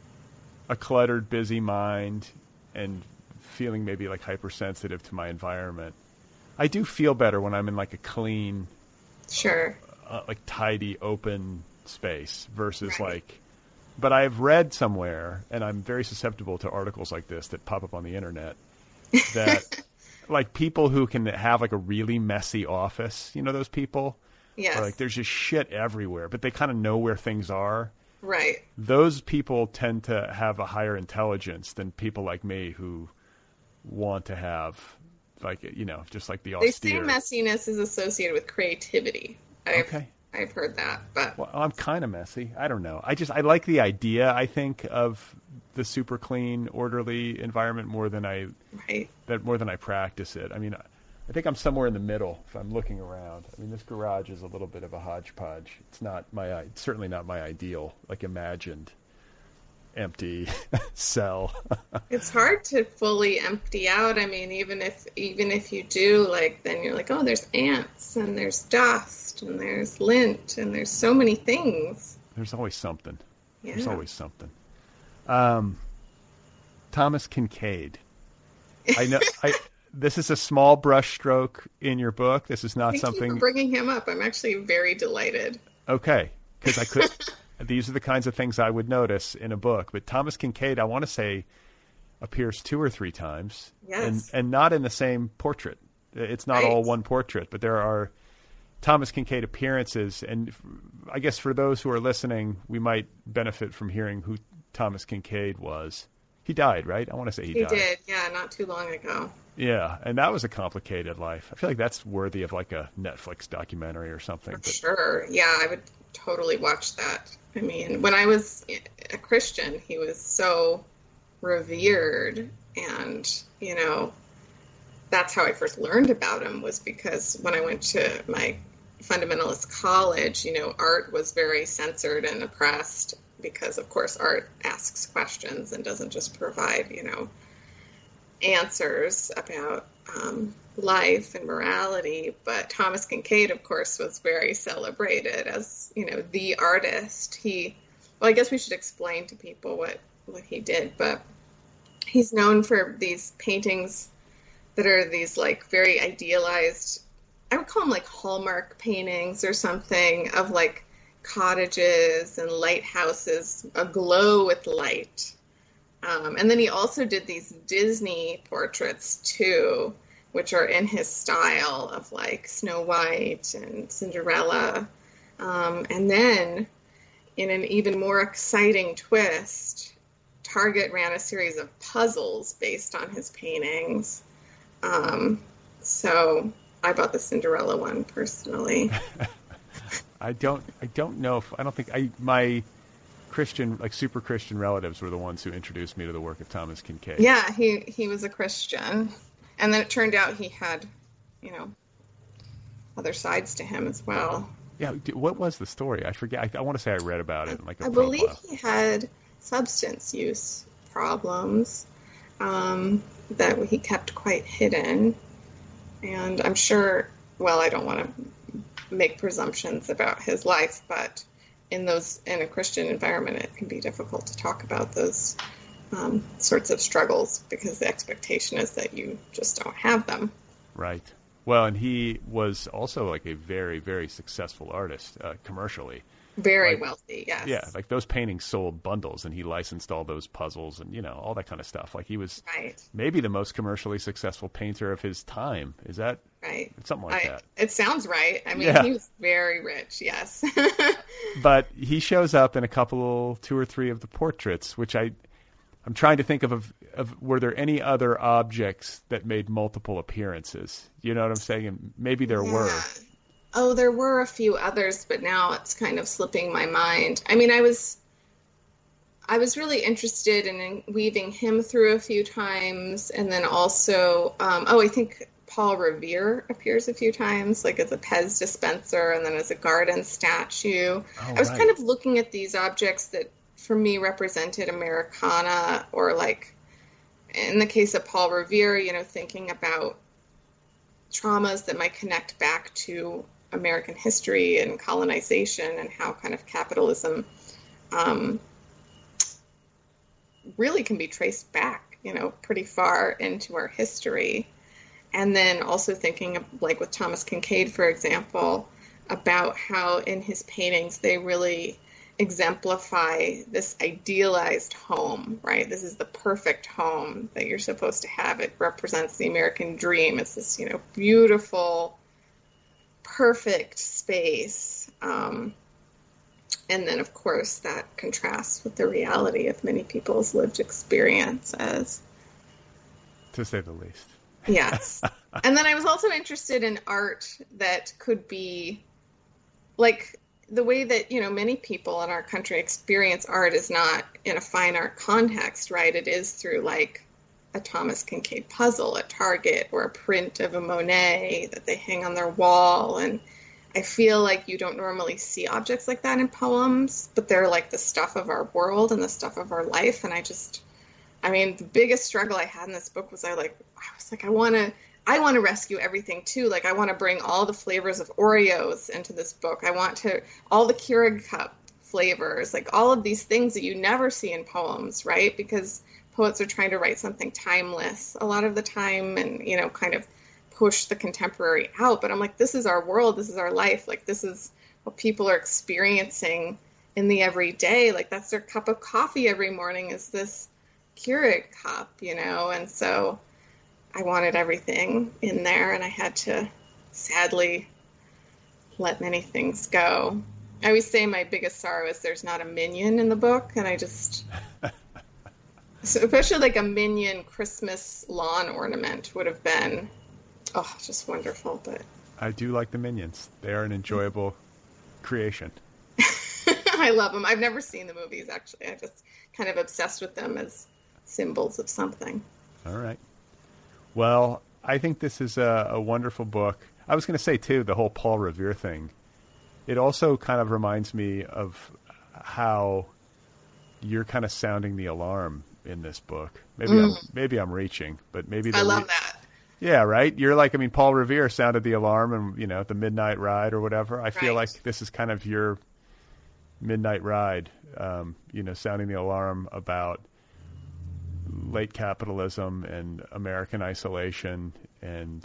a cluttered, busy mind and feeling maybe like hypersensitive to my environment. I do feel better when I'm in like a clean, sure, Uh, like tidy, open space versus right. like, but I've read somewhere, and I'm very susceptible to articles like this that pop up on the internet, that like people who can have like a really messy office, you know, those people, yes, or like there's just shit everywhere, but they kind of know where things are. Right. Those people tend to have a higher intelligence than people like me who want to have like, you know, just like the austere. They say messiness is associated with creativity. I've, okay. I've heard that, but well, I'm kind of messy. I don't know. I just I like the idea. I think of the super clean, orderly environment more than I right. that more than I practice it. I mean, I think I'm somewhere in the middle if I'm looking around. I mean, this garage is a little bit of a hodgepodge. It's not my it's certainly not my ideal, like imagined empty cell. It's hard to fully empty out. I mean, even if even if you do, like, then you're like, oh, there's ants and there's dust and there's lint and there's so many things. There's always something. Yeah. There's always something. Um, Thomas Kinkade. I know. I this is a small brushstroke in your book. This is not Thank something. you for bringing him up. I'm actually very delighted. Okay, because I could. These are the kinds of things I would notice in a book. But Thomas Kinkade, I want to say, appears two or three times, yes, and and not in the same portrait. It's not right. all one portrait, but there are Thomas Kinkade appearances. And I guess for those who are listening, we might benefit from hearing who Thomas Kinkade was. He died, right? I want to say he, he died. He did, yeah, not too long ago. Yeah, and that was a complicated life. I feel like that's worthy of like a Netflix documentary or something. For but... sure. Yeah, I would totally watch that. I mean, when I was a Christian, he was so revered, and, you know, that's how I first learned about him, was because when I went to my fundamentalist college, you know, art was very censored and oppressed because, of course, art asks questions and doesn't just provide, you know, answers about um, life and morality. But Thomas Kinkade, of course, was very celebrated as, you know, the artist. He, well, I guess we should explain to people what, what he did, but he's known for these paintings that are these, like, very idealized, I would call them, like, Hallmark paintings or something, of, like, cottages and lighthouses aglow with light. Um, and then he also did these Disney portraits, too, which are in his style of, like, Snow White and Cinderella. Um, and then, in an even more exciting twist, Target ran a series of puzzles based on his paintings. Um, so I bought the Cinderella one personally. I don't. I don't know if I don't think I my Christian like super Christian relatives were the ones who introduced me to the work of Thomas Kinkade. Yeah, he he was a Christian, and then it turned out he had, you know, other sides to him as well. Yeah, what was the story? I forget. I, I want to say I read about it in like a I profile. believe he had substance use problems um, that he kept quite hidden, and I'm sure. Well, I don't want to make presumptions about his life, but in those in a Christian environment, it can be difficult to talk about those um, sorts of struggles because the expectation is that you just don't have them. Right. Well, and he was also like a very, very successful artist uh, commercially. Very like, wealthy, yes. Yeah, like those paintings sold bundles, and he licensed all those puzzles and, you know, all that kind of stuff. Like he was right. maybe maybe the most commercially successful painter of his time. Is that right? Something like I, that. It sounds right. I mean, yeah. he was very rich, yes. But he shows up in a couple, two or three of the portraits, which I, I'm trying to think of, of, of were there any other objects that made multiple appearances? You know what I'm saying? And maybe there yeah. were. Oh, there were a few others, but now it's kind of slipping my mind. I mean, I was I was really interested in weaving him through a few times, and then also, um, oh, I think Paul Revere appears a few times, like as a Pez dispenser, and then as a garden statue. Oh, I was right. kind of looking at these objects that, for me, represented Americana, or like, in the case of Paul Revere, you know, thinking about traumas that might connect back to American history and colonization and how kind of capitalism um, really can be traced back, you know, pretty far into our history. And then also thinking of, like with Thomas Kinkade, for example, about how in his paintings they really exemplify this idealized home, right? This is the perfect home that you're supposed to have. It represents the American dream. It's this, you know, beautiful, perfect space. Um, and then, of course, that contrasts with the reality of many people's lived experiences. To say the least. Yes. And then I was also interested in art that could be, like, the way that, you know, many people in our country experience art is not in a fine art context, right? It is through, like, a Thomas Kinkade puzzle at Target or a print of a Monet that they hang on their wall. And I feel like you don't normally see objects like that in poems, but they're like the stuff of our world and the stuff of our life. And I just, I mean, the biggest struggle I had in this book was I like, I was like, I want to, I want to rescue everything too. Like I want to bring all the flavors of Oreos into this book. I want to, all the Keurig cup flavors, like all of these things that you never see in poems, right? Because poets are trying to write something timeless a lot of the time and, you know, kind of push the contemporary out. But I'm like, this is our world. This is our life. Like, this is what people are experiencing in the everyday. Like, that's their cup of coffee every morning is this Keurig cup, you know? And so I wanted everything in there, and I had to sadly let many things go. I always say my biggest sorrow is there's not a minion in the book, and I just... So especially like a minion Christmas lawn ornament would have been, oh, just wonderful. But I do like the Minions. They are an enjoyable creation. I love them. I've never seen the movies, actually. I'm just kind of obsessed with them as symbols of something. All right. Well, I think this is a, a wonderful book. I was going to say, too, the whole Paul Revere thing. It also kind of reminds me of how you're kind of sounding the alarm in this book. Maybe mm. I'm maybe I'm reaching, but maybe I love re- that. Yeah, right. You're like, I mean, Paul Revere sounded the alarm, and you know, the Midnight Ride or whatever. I feel right. like this is kind of your Midnight Ride. Um, you know, sounding the alarm about late capitalism and American isolation and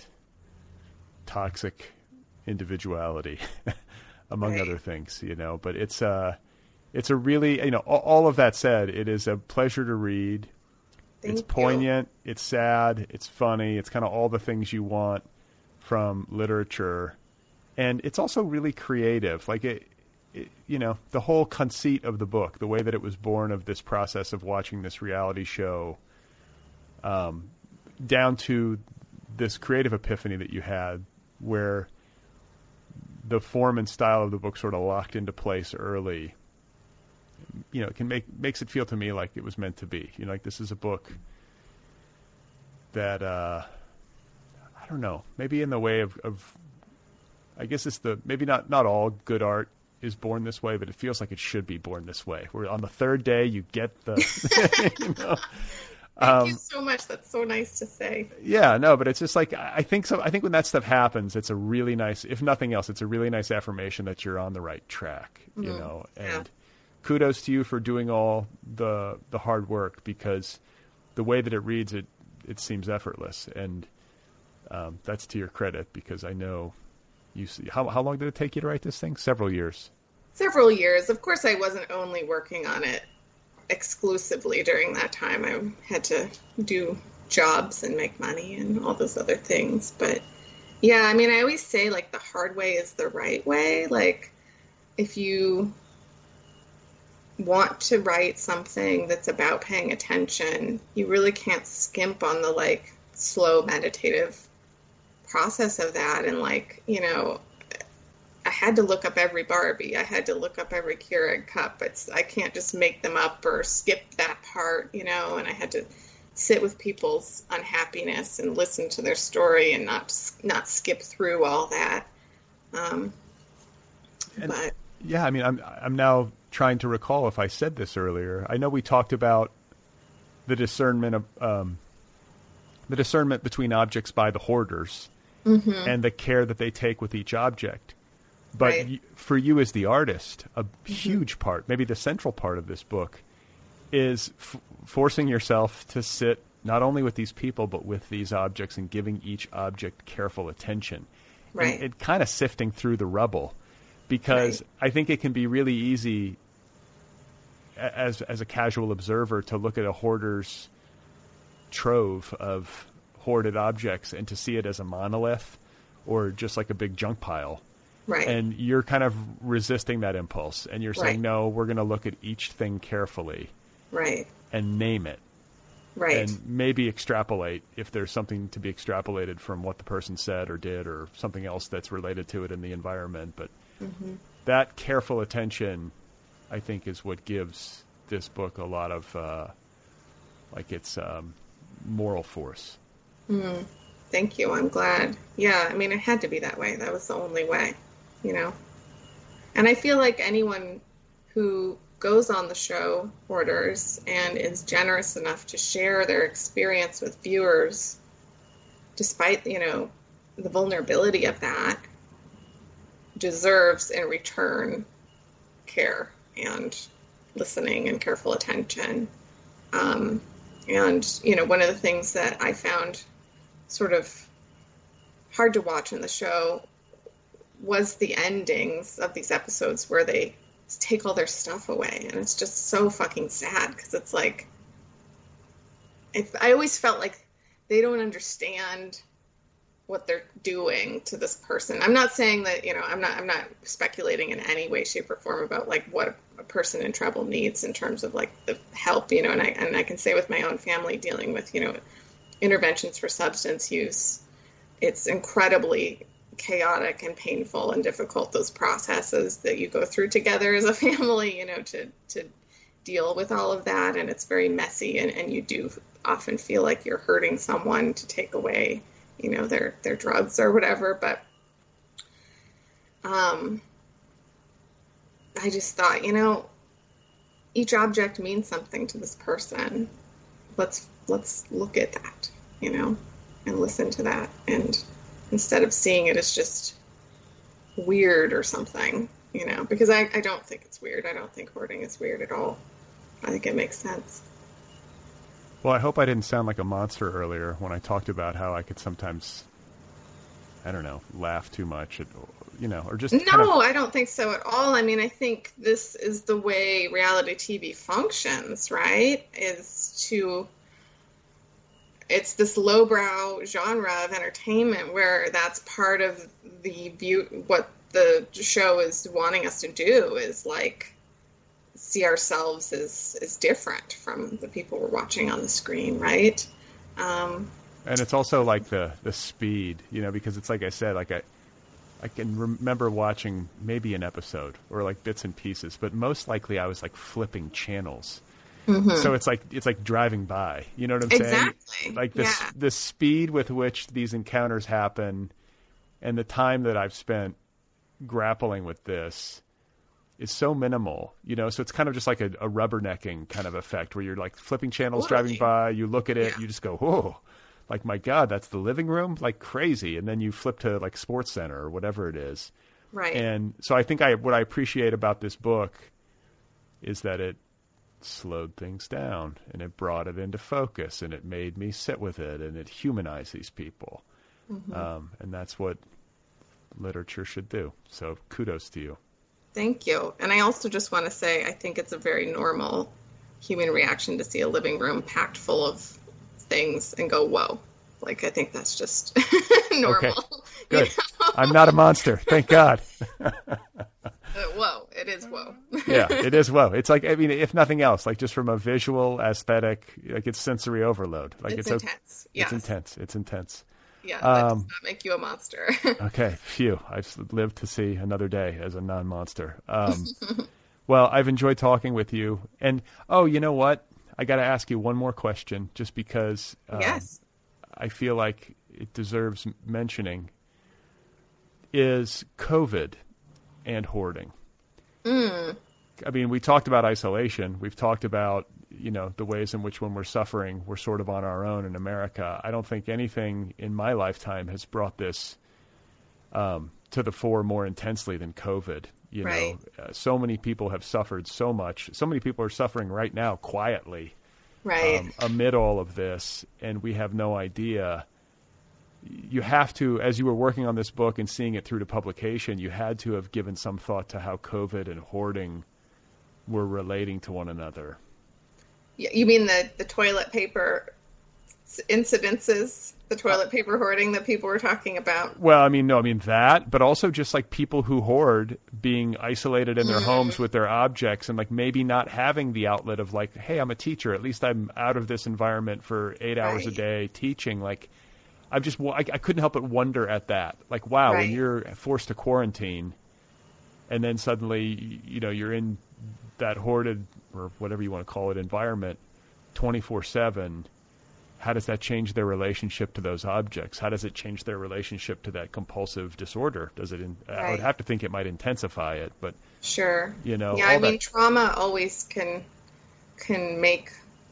toxic individuality, among right. other things. You know, but it's uh It's a really, you know, all of that said, it is a pleasure to read. Thank it's you. poignant, it's sad, it's funny, it's kind of all the things you want from literature. And it's also really creative. Like, it, it, you know, the whole conceit of the book, the way that it was born of this process of watching this reality show, um, down to this creative epiphany that you had where the form and style of the book sort of locked into place early, you know, it can make, makes it feel to me like it was meant to be. You know, like this is a book that, uh, I don't know, maybe in the way of, of I guess it's the, maybe not, not all good art is born this way, but it feels like it should be born this way. Where on the third day you get the, you know, Thank um, you so much. That's so nice to say. yeah, no, but it's just like, I think so. I think when that stuff happens, it's a really nice, if nothing else, it's a really nice affirmation that you're on the right track, mm-hmm. you know, and yeah. kudos to you for doing all the, the hard work, because the way that it reads, it, it seems effortless. And, um, that's to your credit, because I know you see, how, how long did it take you to write this thing? Several years. Several years. Of course, I wasn't only working on it exclusively during that time. I had to do jobs and make money and all those other things. But yeah, I mean, I always say like the hard way is the right way. Like if you want to write something that's about paying attention, you really can't skimp on the like slow meditative process of that. And like, you know, I had to look up every Barbie. I had to look up every Keurig cup. It's, I can't just make them up or skip that part, you know, and I had to sit with people's unhappiness and listen to their story and not, not skip through all that. Um, and, but yeah, I mean, I'm, I'm now trying to recall if I said this earlier. I know we talked about the discernment of, um, the discernment between objects by the hoarders mm-hmm. and the care that they take with each object. But right. y- for you as the artist, a mm-hmm. huge part, maybe the central part of this book, is f- forcing yourself to sit not only with these people, but with these objects and giving each object careful attention. Right. And, and kind of sifting through the rubble, because right. I think it can be really easy as as a casual observer to look at a hoarder's trove of hoarded objects and to see it as a monolith or just like a big junk pile. Right. And you're kind of resisting that impulse, and you're saying, right. no, we're going to look at each thing carefully. Right. And name it. Right. And maybe extrapolate if there's something to be extrapolated from what the person said or did or something else that's related to it in the environment. But mm-hmm. that careful attention, I think, is what gives this book a lot of, uh, like, its um, moral force. Mm. Thank you. I'm glad. Yeah, I mean, it had to be that way. That was the only way. You know, and I feel like anyone who goes on the show Hoarders and is generous enough to share their experience with viewers, despite, you know, the vulnerability of that, deserves in return care and listening and careful attention. Um, and, you know, one of the things that I found sort of hard to watch in the show was the endings of these episodes where they take all their stuff away. And it's just so fucking sad, because it's like, if, I always felt like they don't understand what they're doing to this person. I'm not saying that, you know, I'm not, I'm not speculating in any way, shape or form about like what a person in trouble needs in terms of like the help, you know, and I, and I can say with my own family dealing with, you know, interventions for substance use, it's incredibly chaotic and painful and difficult, those processes that you go through together as a family, you know, to, to deal with all of that. And it's very messy, and, and you do often feel like you're hurting someone to take away, you know, their, their drugs or whatever. But, um, I just thought, you know, each object means something to this person. Let's, let's look at that, you know, and listen to that. And instead of seeing it as just weird or something, you know, because I, I don't think it's weird. I don't think hoarding is weird at all. I think it makes sense. Well, I hope I didn't sound like a monster earlier when I talked about how I could sometimes, I don't know, laugh too much, at, you know, or just No, kind of... I don't think so at all. I mean, I think this is the way reality T V functions, right? Is to... It's this lowbrow genre of entertainment where that's part of the view, what the show is wanting us to do is like see ourselves as, as different from the people we're watching on the screen, right? Um, and it's also like the, the speed, you know, because it's like I said, like I, I can remember watching maybe an episode or like bits and pieces, but most likely I was like flipping channels. Mm-hmm. So it's like it's like driving by. You know what I'm exactly. saying? Like the yeah. the speed with which these encounters happen, and the time that I've spent grappling with this is so minimal. You know, so it's kind of just like a, a rubbernecking kind of effect where you're like flipping channels, totally. driving by. You look at it, yeah. you just go, whoa. Like, my God, that's the living room? Like crazy. And then you flip to like Sports Center or whatever it is. Right. And so I think I what I appreciate about this book is that it slowed things down and it brought it into focus and it made me sit with it and it humanized these people. Mm-hmm. Um, and that's what literature should do. So kudos to you. Thank you. And I also just want to say, I think it's a very normal human reaction to see a living room packed full of things and go, whoa. Like, I think that's just normal. Okay. Good. You know? I'm not a monster. Thank God. uh, whoa. It is whoa. Yeah, it is whoa. It's like, I mean, if nothing else, like just from a visual, aesthetic, like it's sensory overload. Like it's, it's intense. Okay. Yes. It's intense. It's intense. Yeah, that um, does not make you a monster. Okay, phew. I've lived to see another day as a non-monster. Um, well, I've enjoyed talking with you. And, oh, you know what? I got to ask you one more question just because um, yes. I feel like it deserves mentioning. Is COVID and hoarding. Mm. I mean, we talked about isolation. We've talked about, you know, the ways in which when we're suffering, we're sort of on our own in America. I don't think anything in my lifetime has brought this um, to the fore more intensely than COVID. You right. know, uh, so many people have suffered so much. So many people are suffering right now quietly right. um, amid all of this, and we have no idea. You have to, as you were working on this book and seeing it through to publication, you had to have given some thought to how COVID and hoarding were relating to one another. You mean the, the toilet paper incidences, the toilet paper hoarding that people were talking about? Well, I mean, no, I mean that, but also just like people who hoard being isolated in their mm. homes with their objects and like maybe not having the outlet of like, hey, I'm a teacher. At least I'm out of this environment for eight hours right. a day teaching. Like, I've just, I, I couldn't help but wonder at that. Like, wow, right. when you're forced to quarantine and then suddenly, you know, you're in that hoarded or whatever you want to call it environment twenty-four seven, how does that change their relationship to those objects? How does it change their relationship to that compulsive disorder? Does it, in, right. I would have to think it might intensify it, but sure. You know, yeah, I mean, that... trauma always can, can make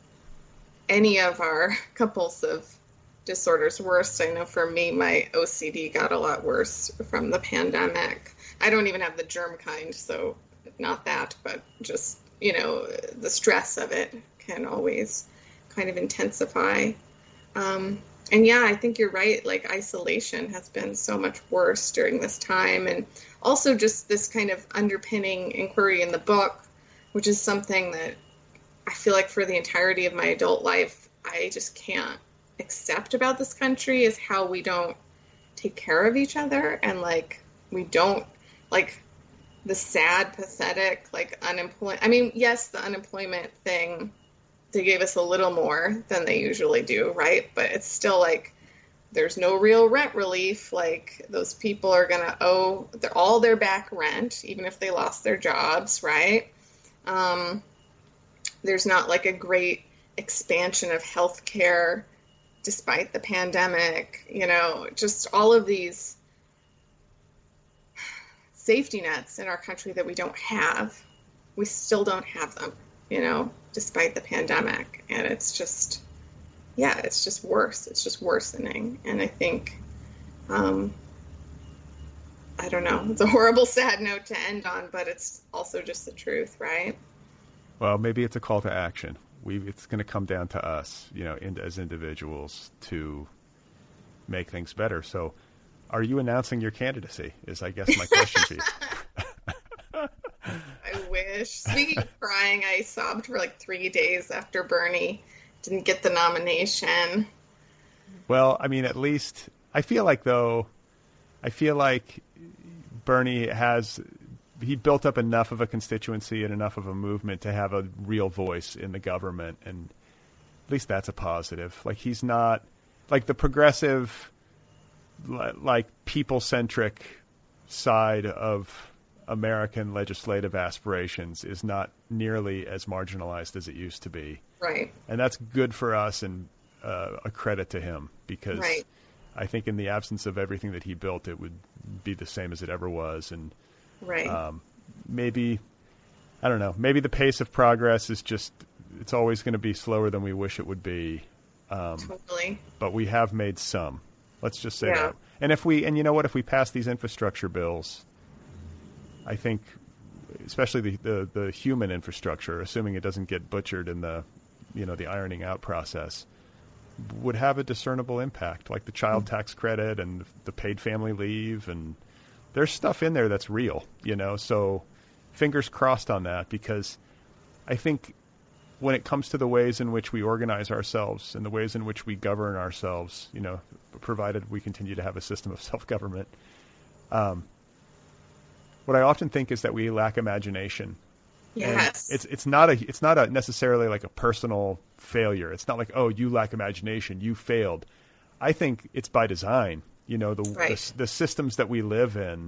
any of our compulsive disorders worse. I know for me, my O C D got a lot worse from the pandemic. I don't even have the germ kind, so not that, but just, you know, the stress of it can always kind of intensify. Um, and yeah, I think you're right. Like isolation has been so much worse during this time. And also just this kind of underpinning inquiry in the book, which is something that I feel like for the entirety of my adult life, I just can't accept about this country is how we don't take care of each other. And like, we don't like the sad, pathetic, like unemployment. I mean, yes, the unemployment thing, they gave us a little more than they usually do, right? But it's still like there's no real rent relief. Like those people are going to owe their, all their back rent, even if they lost their jobs, right? Um, there's not like a great expansion of healthcare despite the pandemic, you know, just all of these safety nets in our country that we don't have. We still don't have them, you know, despite the pandemic. And it's just, yeah, it's just worse. It's just worsening. And I think, um, I don't know, it's a horrible, sad note to end on, but it's also just the truth, right? Well, maybe it's a call to action. We It's going to come down to us, you know, in, as individuals to make things better. So are you announcing your candidacy is, I guess, my question to you. I wish. Speaking of crying, I sobbed for like three days after Bernie didn't get the nomination. Well, I mean, at least I feel like, though, I feel like Bernie has he built up enough of a constituency and enough of a movement to have a real voice in the government, and at least that's a positive. Like he's not like the progressive, like people-centric side of American legislative aspirations is not nearly as marginalized as it used to be. Right. And that's good for us and uh, a credit to him, because right. I think in the absence of everything that he built, it would be the same as it ever was. And right. um, maybe, I don't know, maybe the pace of progress is just, it's always going to be slower than we wish it would be. Um, totally. But we have made some. Let's just say yeah. that. And if we, and you know what, if we pass these infrastructure bills, I think, especially the, the, the human infrastructure, assuming it doesn't get butchered in the, you know, the ironing out process, would have a discernible impact, like the child tax credit and the paid family leave. And there's stuff in there that's real, you know, so fingers crossed on that, because I think when it comes to the ways in which we organize ourselves and the ways in which we govern ourselves, you know, provided we continue to have a system of self-government, um, what I often think is that we lack imagination. Yes. And it's it's not a it's not a necessarily like a personal failure. It's not like, oh, you lack imagination, you failed. I think it's by design. You know, the right. the, the systems that we live in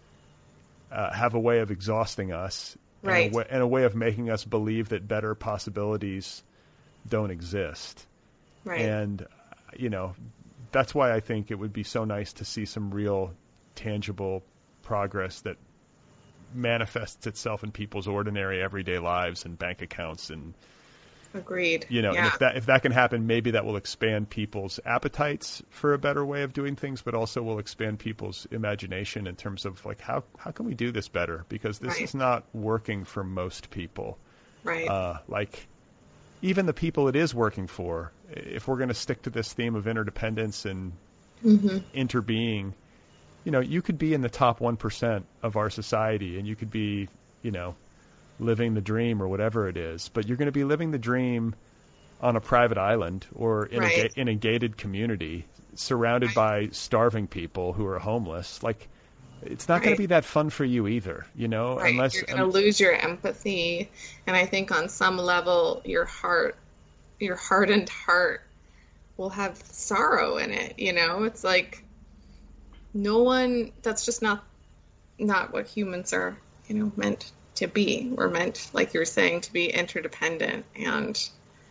uh, have a way of exhausting us, right. and, a way, and a way of making us believe that better possibilities don't exist. Right. And you know, that's why I think it would be so nice to see some real, tangible progress that manifests itself in people's ordinary everyday lives and bank accounts. And agreed. You know, yeah. and if that if that can happen, maybe that will expand people's appetites for a better way of doing things, but also will expand people's imagination in terms of like how how can we do this better? Because this right. is not working for most people. Right. Uh, like even the people it is working for, if we're going to stick to this theme of interdependence and mm-hmm. interbeing, you know, you could be in the top one percent of our society and you could be, you know, living the dream or whatever it is, but you're going to be living the dream on a private island or in, right. a, ga- in a gated community surrounded right. by starving people who are homeless. Like, it's not right. going to be that fun for you either, you know, right. unless you're going to um, lose your empathy. And I think on some level, your heart, your hardened heart will have sorrow in it. You know, it's like, no one, that's just not not what humans are, you know, meant to be. We're meant, like you were saying, to be interdependent. And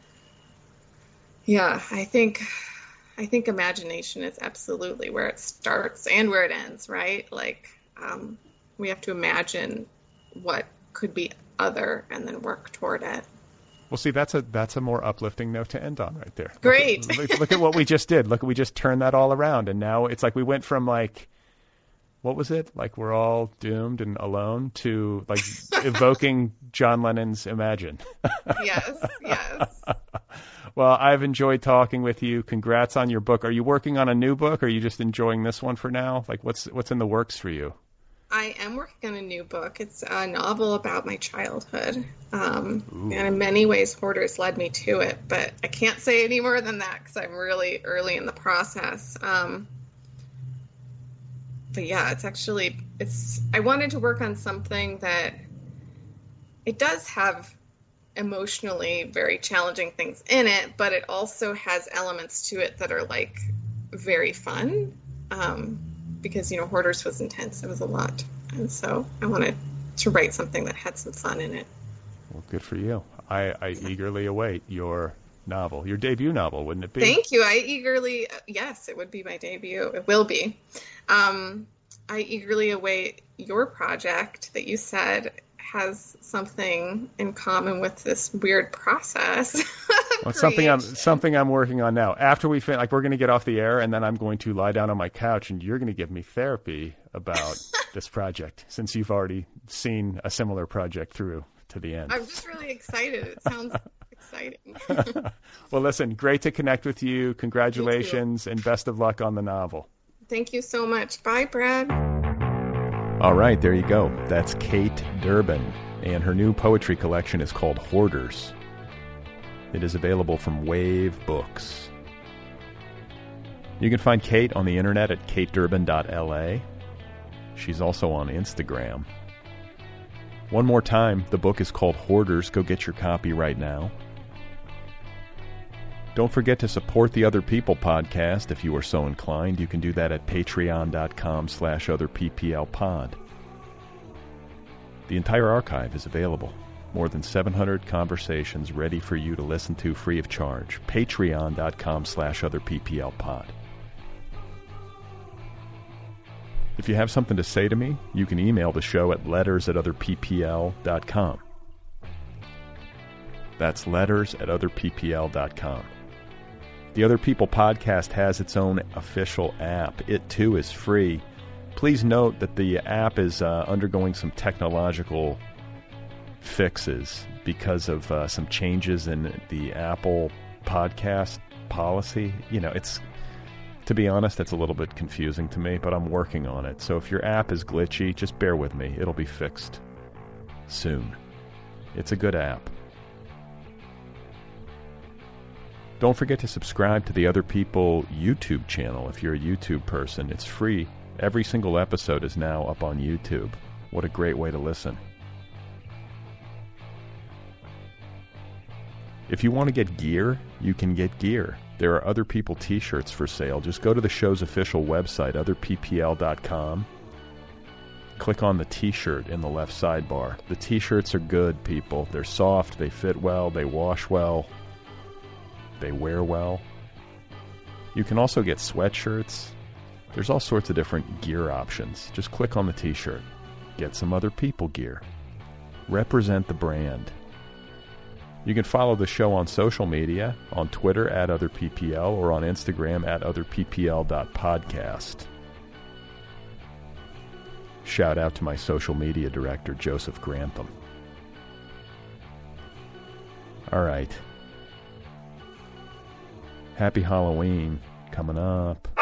yeah, I think I think imagination is absolutely where it starts and where it ends, right? Like um, we have to imagine what could be other and then work toward it. Well, see, that's a that's a more uplifting note to end on right there. Great. Look at, look, look at what we just did. Look, we just turned that all around. And now it's like we went from like, what was it? Like we're all doomed and alone to like evoking John Lennon's Imagine. Yes, yes. Well, I've enjoyed talking with you. Congrats on your book. Are you working on a new book or are you just enjoying this one for now? Like what's what's in the works for you? I am working on a new book. It's a novel about my childhood. Um, and in many ways, Hoarders led me to it, but I can't say any more than that because I'm really early in the process. Um, but yeah, it's actually, it's, I wanted to work on something that it does have emotionally very challenging things in it, but it also has elements to it that are like very fun. Um, because, you know, Hoarders was intense. It was a lot. And so I wanted to write something that had some fun in it. Well, good for you. I, I eagerly await your novel, your debut novel, wouldn't it be? Thank you. I eagerly, yes, it would be my debut. It will be. Um, I eagerly await your project that you said has something in common with this weird process. Well, something I'm something I'm working on now. After we fin- like we're going to get off the air, and then I'm going to lie down on my couch, and you're going to give me therapy about this project, since you've already seen a similar project through to the end. I'm just really excited. It sounds exciting. Well, listen, great to connect with you. Congratulations, and best of luck on the novel. Thank you so much. Bye, Brad. All right, there you go. That's Kate Durbin, and her new poetry collection is called Hoarders. It is available from Wave Books. You can find Kate on the internet at kate durbin dot l a. She's also on Instagram. One more time, the book is called Hoarders. Go get your copy right now. Don't forget to support the Other People podcast if you are so inclined. You can do that at patreon.com slash otherpplpod. The entire archive is available. More than seven hundred conversations ready for you to listen to free of charge. Patreon.com slash otherpplpod. If you have something to say to me, you can email the show at letters at otherppl dot com. That's letters at otherppl dot com. The Other People podcast has its own official app. It, too, is free. Please note that the app is uh, undergoing some technological fixes because of uh, some changes in the Apple podcast policy. You know, it's... To be honest, that's a little bit confusing to me, but I'm working on it. So if your app is glitchy, just bear with me. It'll be fixed soon. It's a good app. Don't forget to subscribe to the Other People YouTube channel if you're a YouTube person. It's free. Every single episode is now up on YouTube. What a great way to listen. If you want to get gear, you can get gear. There are Other People t-shirts for sale. Just go to the show's official website, other p p l dot com. Click on the t-shirt in the left sidebar. The t-shirts are good, people. They're soft, they fit well, they wash well, they wear well. You can also get sweatshirts. There's all sorts of different gear options. Just click on the t-shirt. Get some Other People gear. Represent the brand. You can follow the show on social media, on Twitter at OtherPPL or on Instagram at other p p l dot podcast. Shout out to my social media director, Joseph Grantham. All right. Happy Halloween coming up.